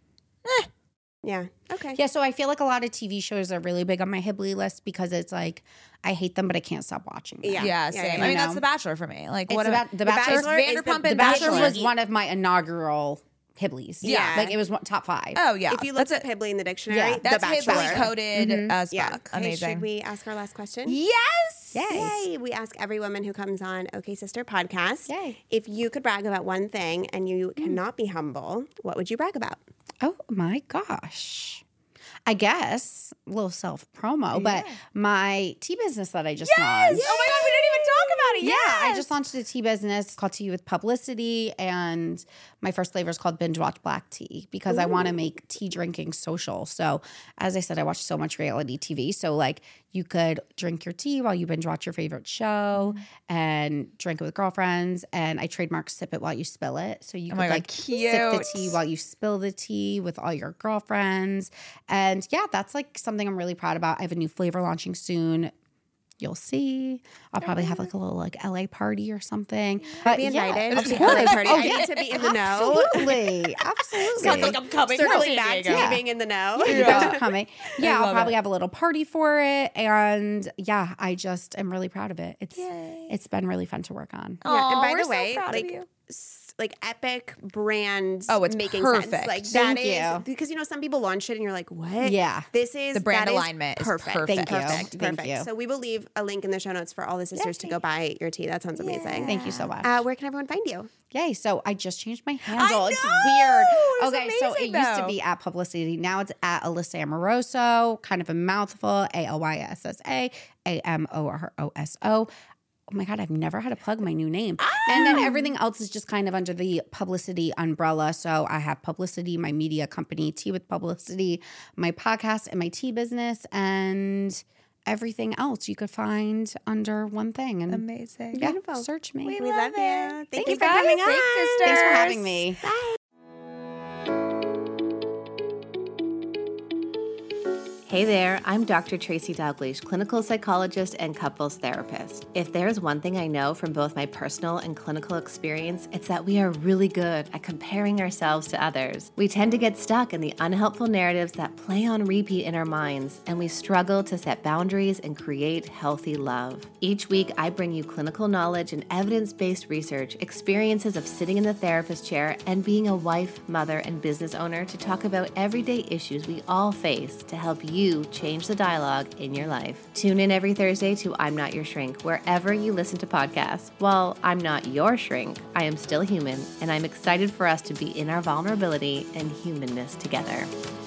Yeah. Okay. Yeah, so I feel like a lot of T V shows are really big on my Hibley list because it's like I hate them, but I can't stop watching them. Yeah. yeah, same. yeah, I you mean, that's know? The Bachelor for me. Like It's what about a, The Bachelor. Bachelor is the- Vanderpump The and Bachelor Bachelor. was one of my inaugural Hibleys. Yeah. like it was one, top five. Oh yeah, If you look that's up it. Hibley in the dictionary, Yeah, The That's Bachelor. Hibley coded as Yeah. fuck. Okay, Amazing. should we ask our last question? Yes. Yay. Yay. We ask every woman who comes on OK Sister podcast. Yay. If you could brag about one thing and you cannot be humble, what would you brag about? Oh my gosh. I guess a little self promo, but my tea business that I just launched. Oh my god, we didn't even talk about it. Yeah, I Yes. just launched a tea business called Tea with Publicity, and my first flavor is called Binge Watch Black Tea because I want to make tea drinking social. So, as I said, I watch so much reality T V. So, like, you could drink your tea while you binge watch your favorite show and drink it with girlfriends. And I trademark sip it while you spill it. So, you could my God, like sip the cute. tea while you spill the tea with all your girlfriends. And yeah, that's like something I'm really proud about. I have a new flavor launching soon. You'll see. I'll probably have like a little like L A party or something. But Be yeah, invited of to the course. L A party. Oh, I yeah. need to be in the know. Absolutely. Absolutely. Sounds like I'm coming. from Circling San back Diego. to being in the know. You guys are coming. Yeah, I'll love probably it. have a little party for it. And yeah, I just am really proud of it. It's it's been really fun to work on. Yeah, Aw, and by we're the so way, proud of like you. s- like epic brand Oh, it's making perfect. sense. Like Thank that is you. because you know some people launch it and you're like, what? Yeah. This is The brand that is alignment is perfect. perfect. Thank you. Perfect. Thank Perfect. you. So we will leave a link in the show notes for all the sisters to go buy your tea. That sounds amazing. Thank you so much. Uh, where can everyone find you? Yay. So I just changed my handle. It's know! weird. It was okay. So it amazing, used to though. be at Publicity. Now it's at Alyssa Amoroso, kind of a mouthful. A L Y S S A A M O R O S O. Oh my God, I've never had to plug my new name. And then everything else is just kind of under the Publicity umbrella. So I have Publicity, my media company, Tea with Publicity, my podcast, and my tea business, and everything else you could find under one thing. And Amazing. yeah, Beautiful. search me. We We love love you. it. Thank Thanks, you for guys. coming on. Thanks, sisters. Thanks for having me. Bye. Hey there, I'm Doctor Tracy Dalgleish, clinical psychologist and couples therapist. If there's one thing I know from both my personal and clinical experience, it's that we are really good at comparing ourselves to others. We tend to get stuck in the unhelpful narratives that play on repeat in our minds, and we struggle to set boundaries and create healthy love. Each week, I bring you clinical knowledge and evidence-based research, experiences of sitting in the therapist chair, and being a wife, mother, and business owner to talk about everyday issues we all face to help you You change the dialogue in your life. Tune in every Thursday to I'm Not Your Shrink, wherever you listen to podcasts. While I'm not your shrink, I am still human, and I'm excited for us to be in our vulnerability and humanness together.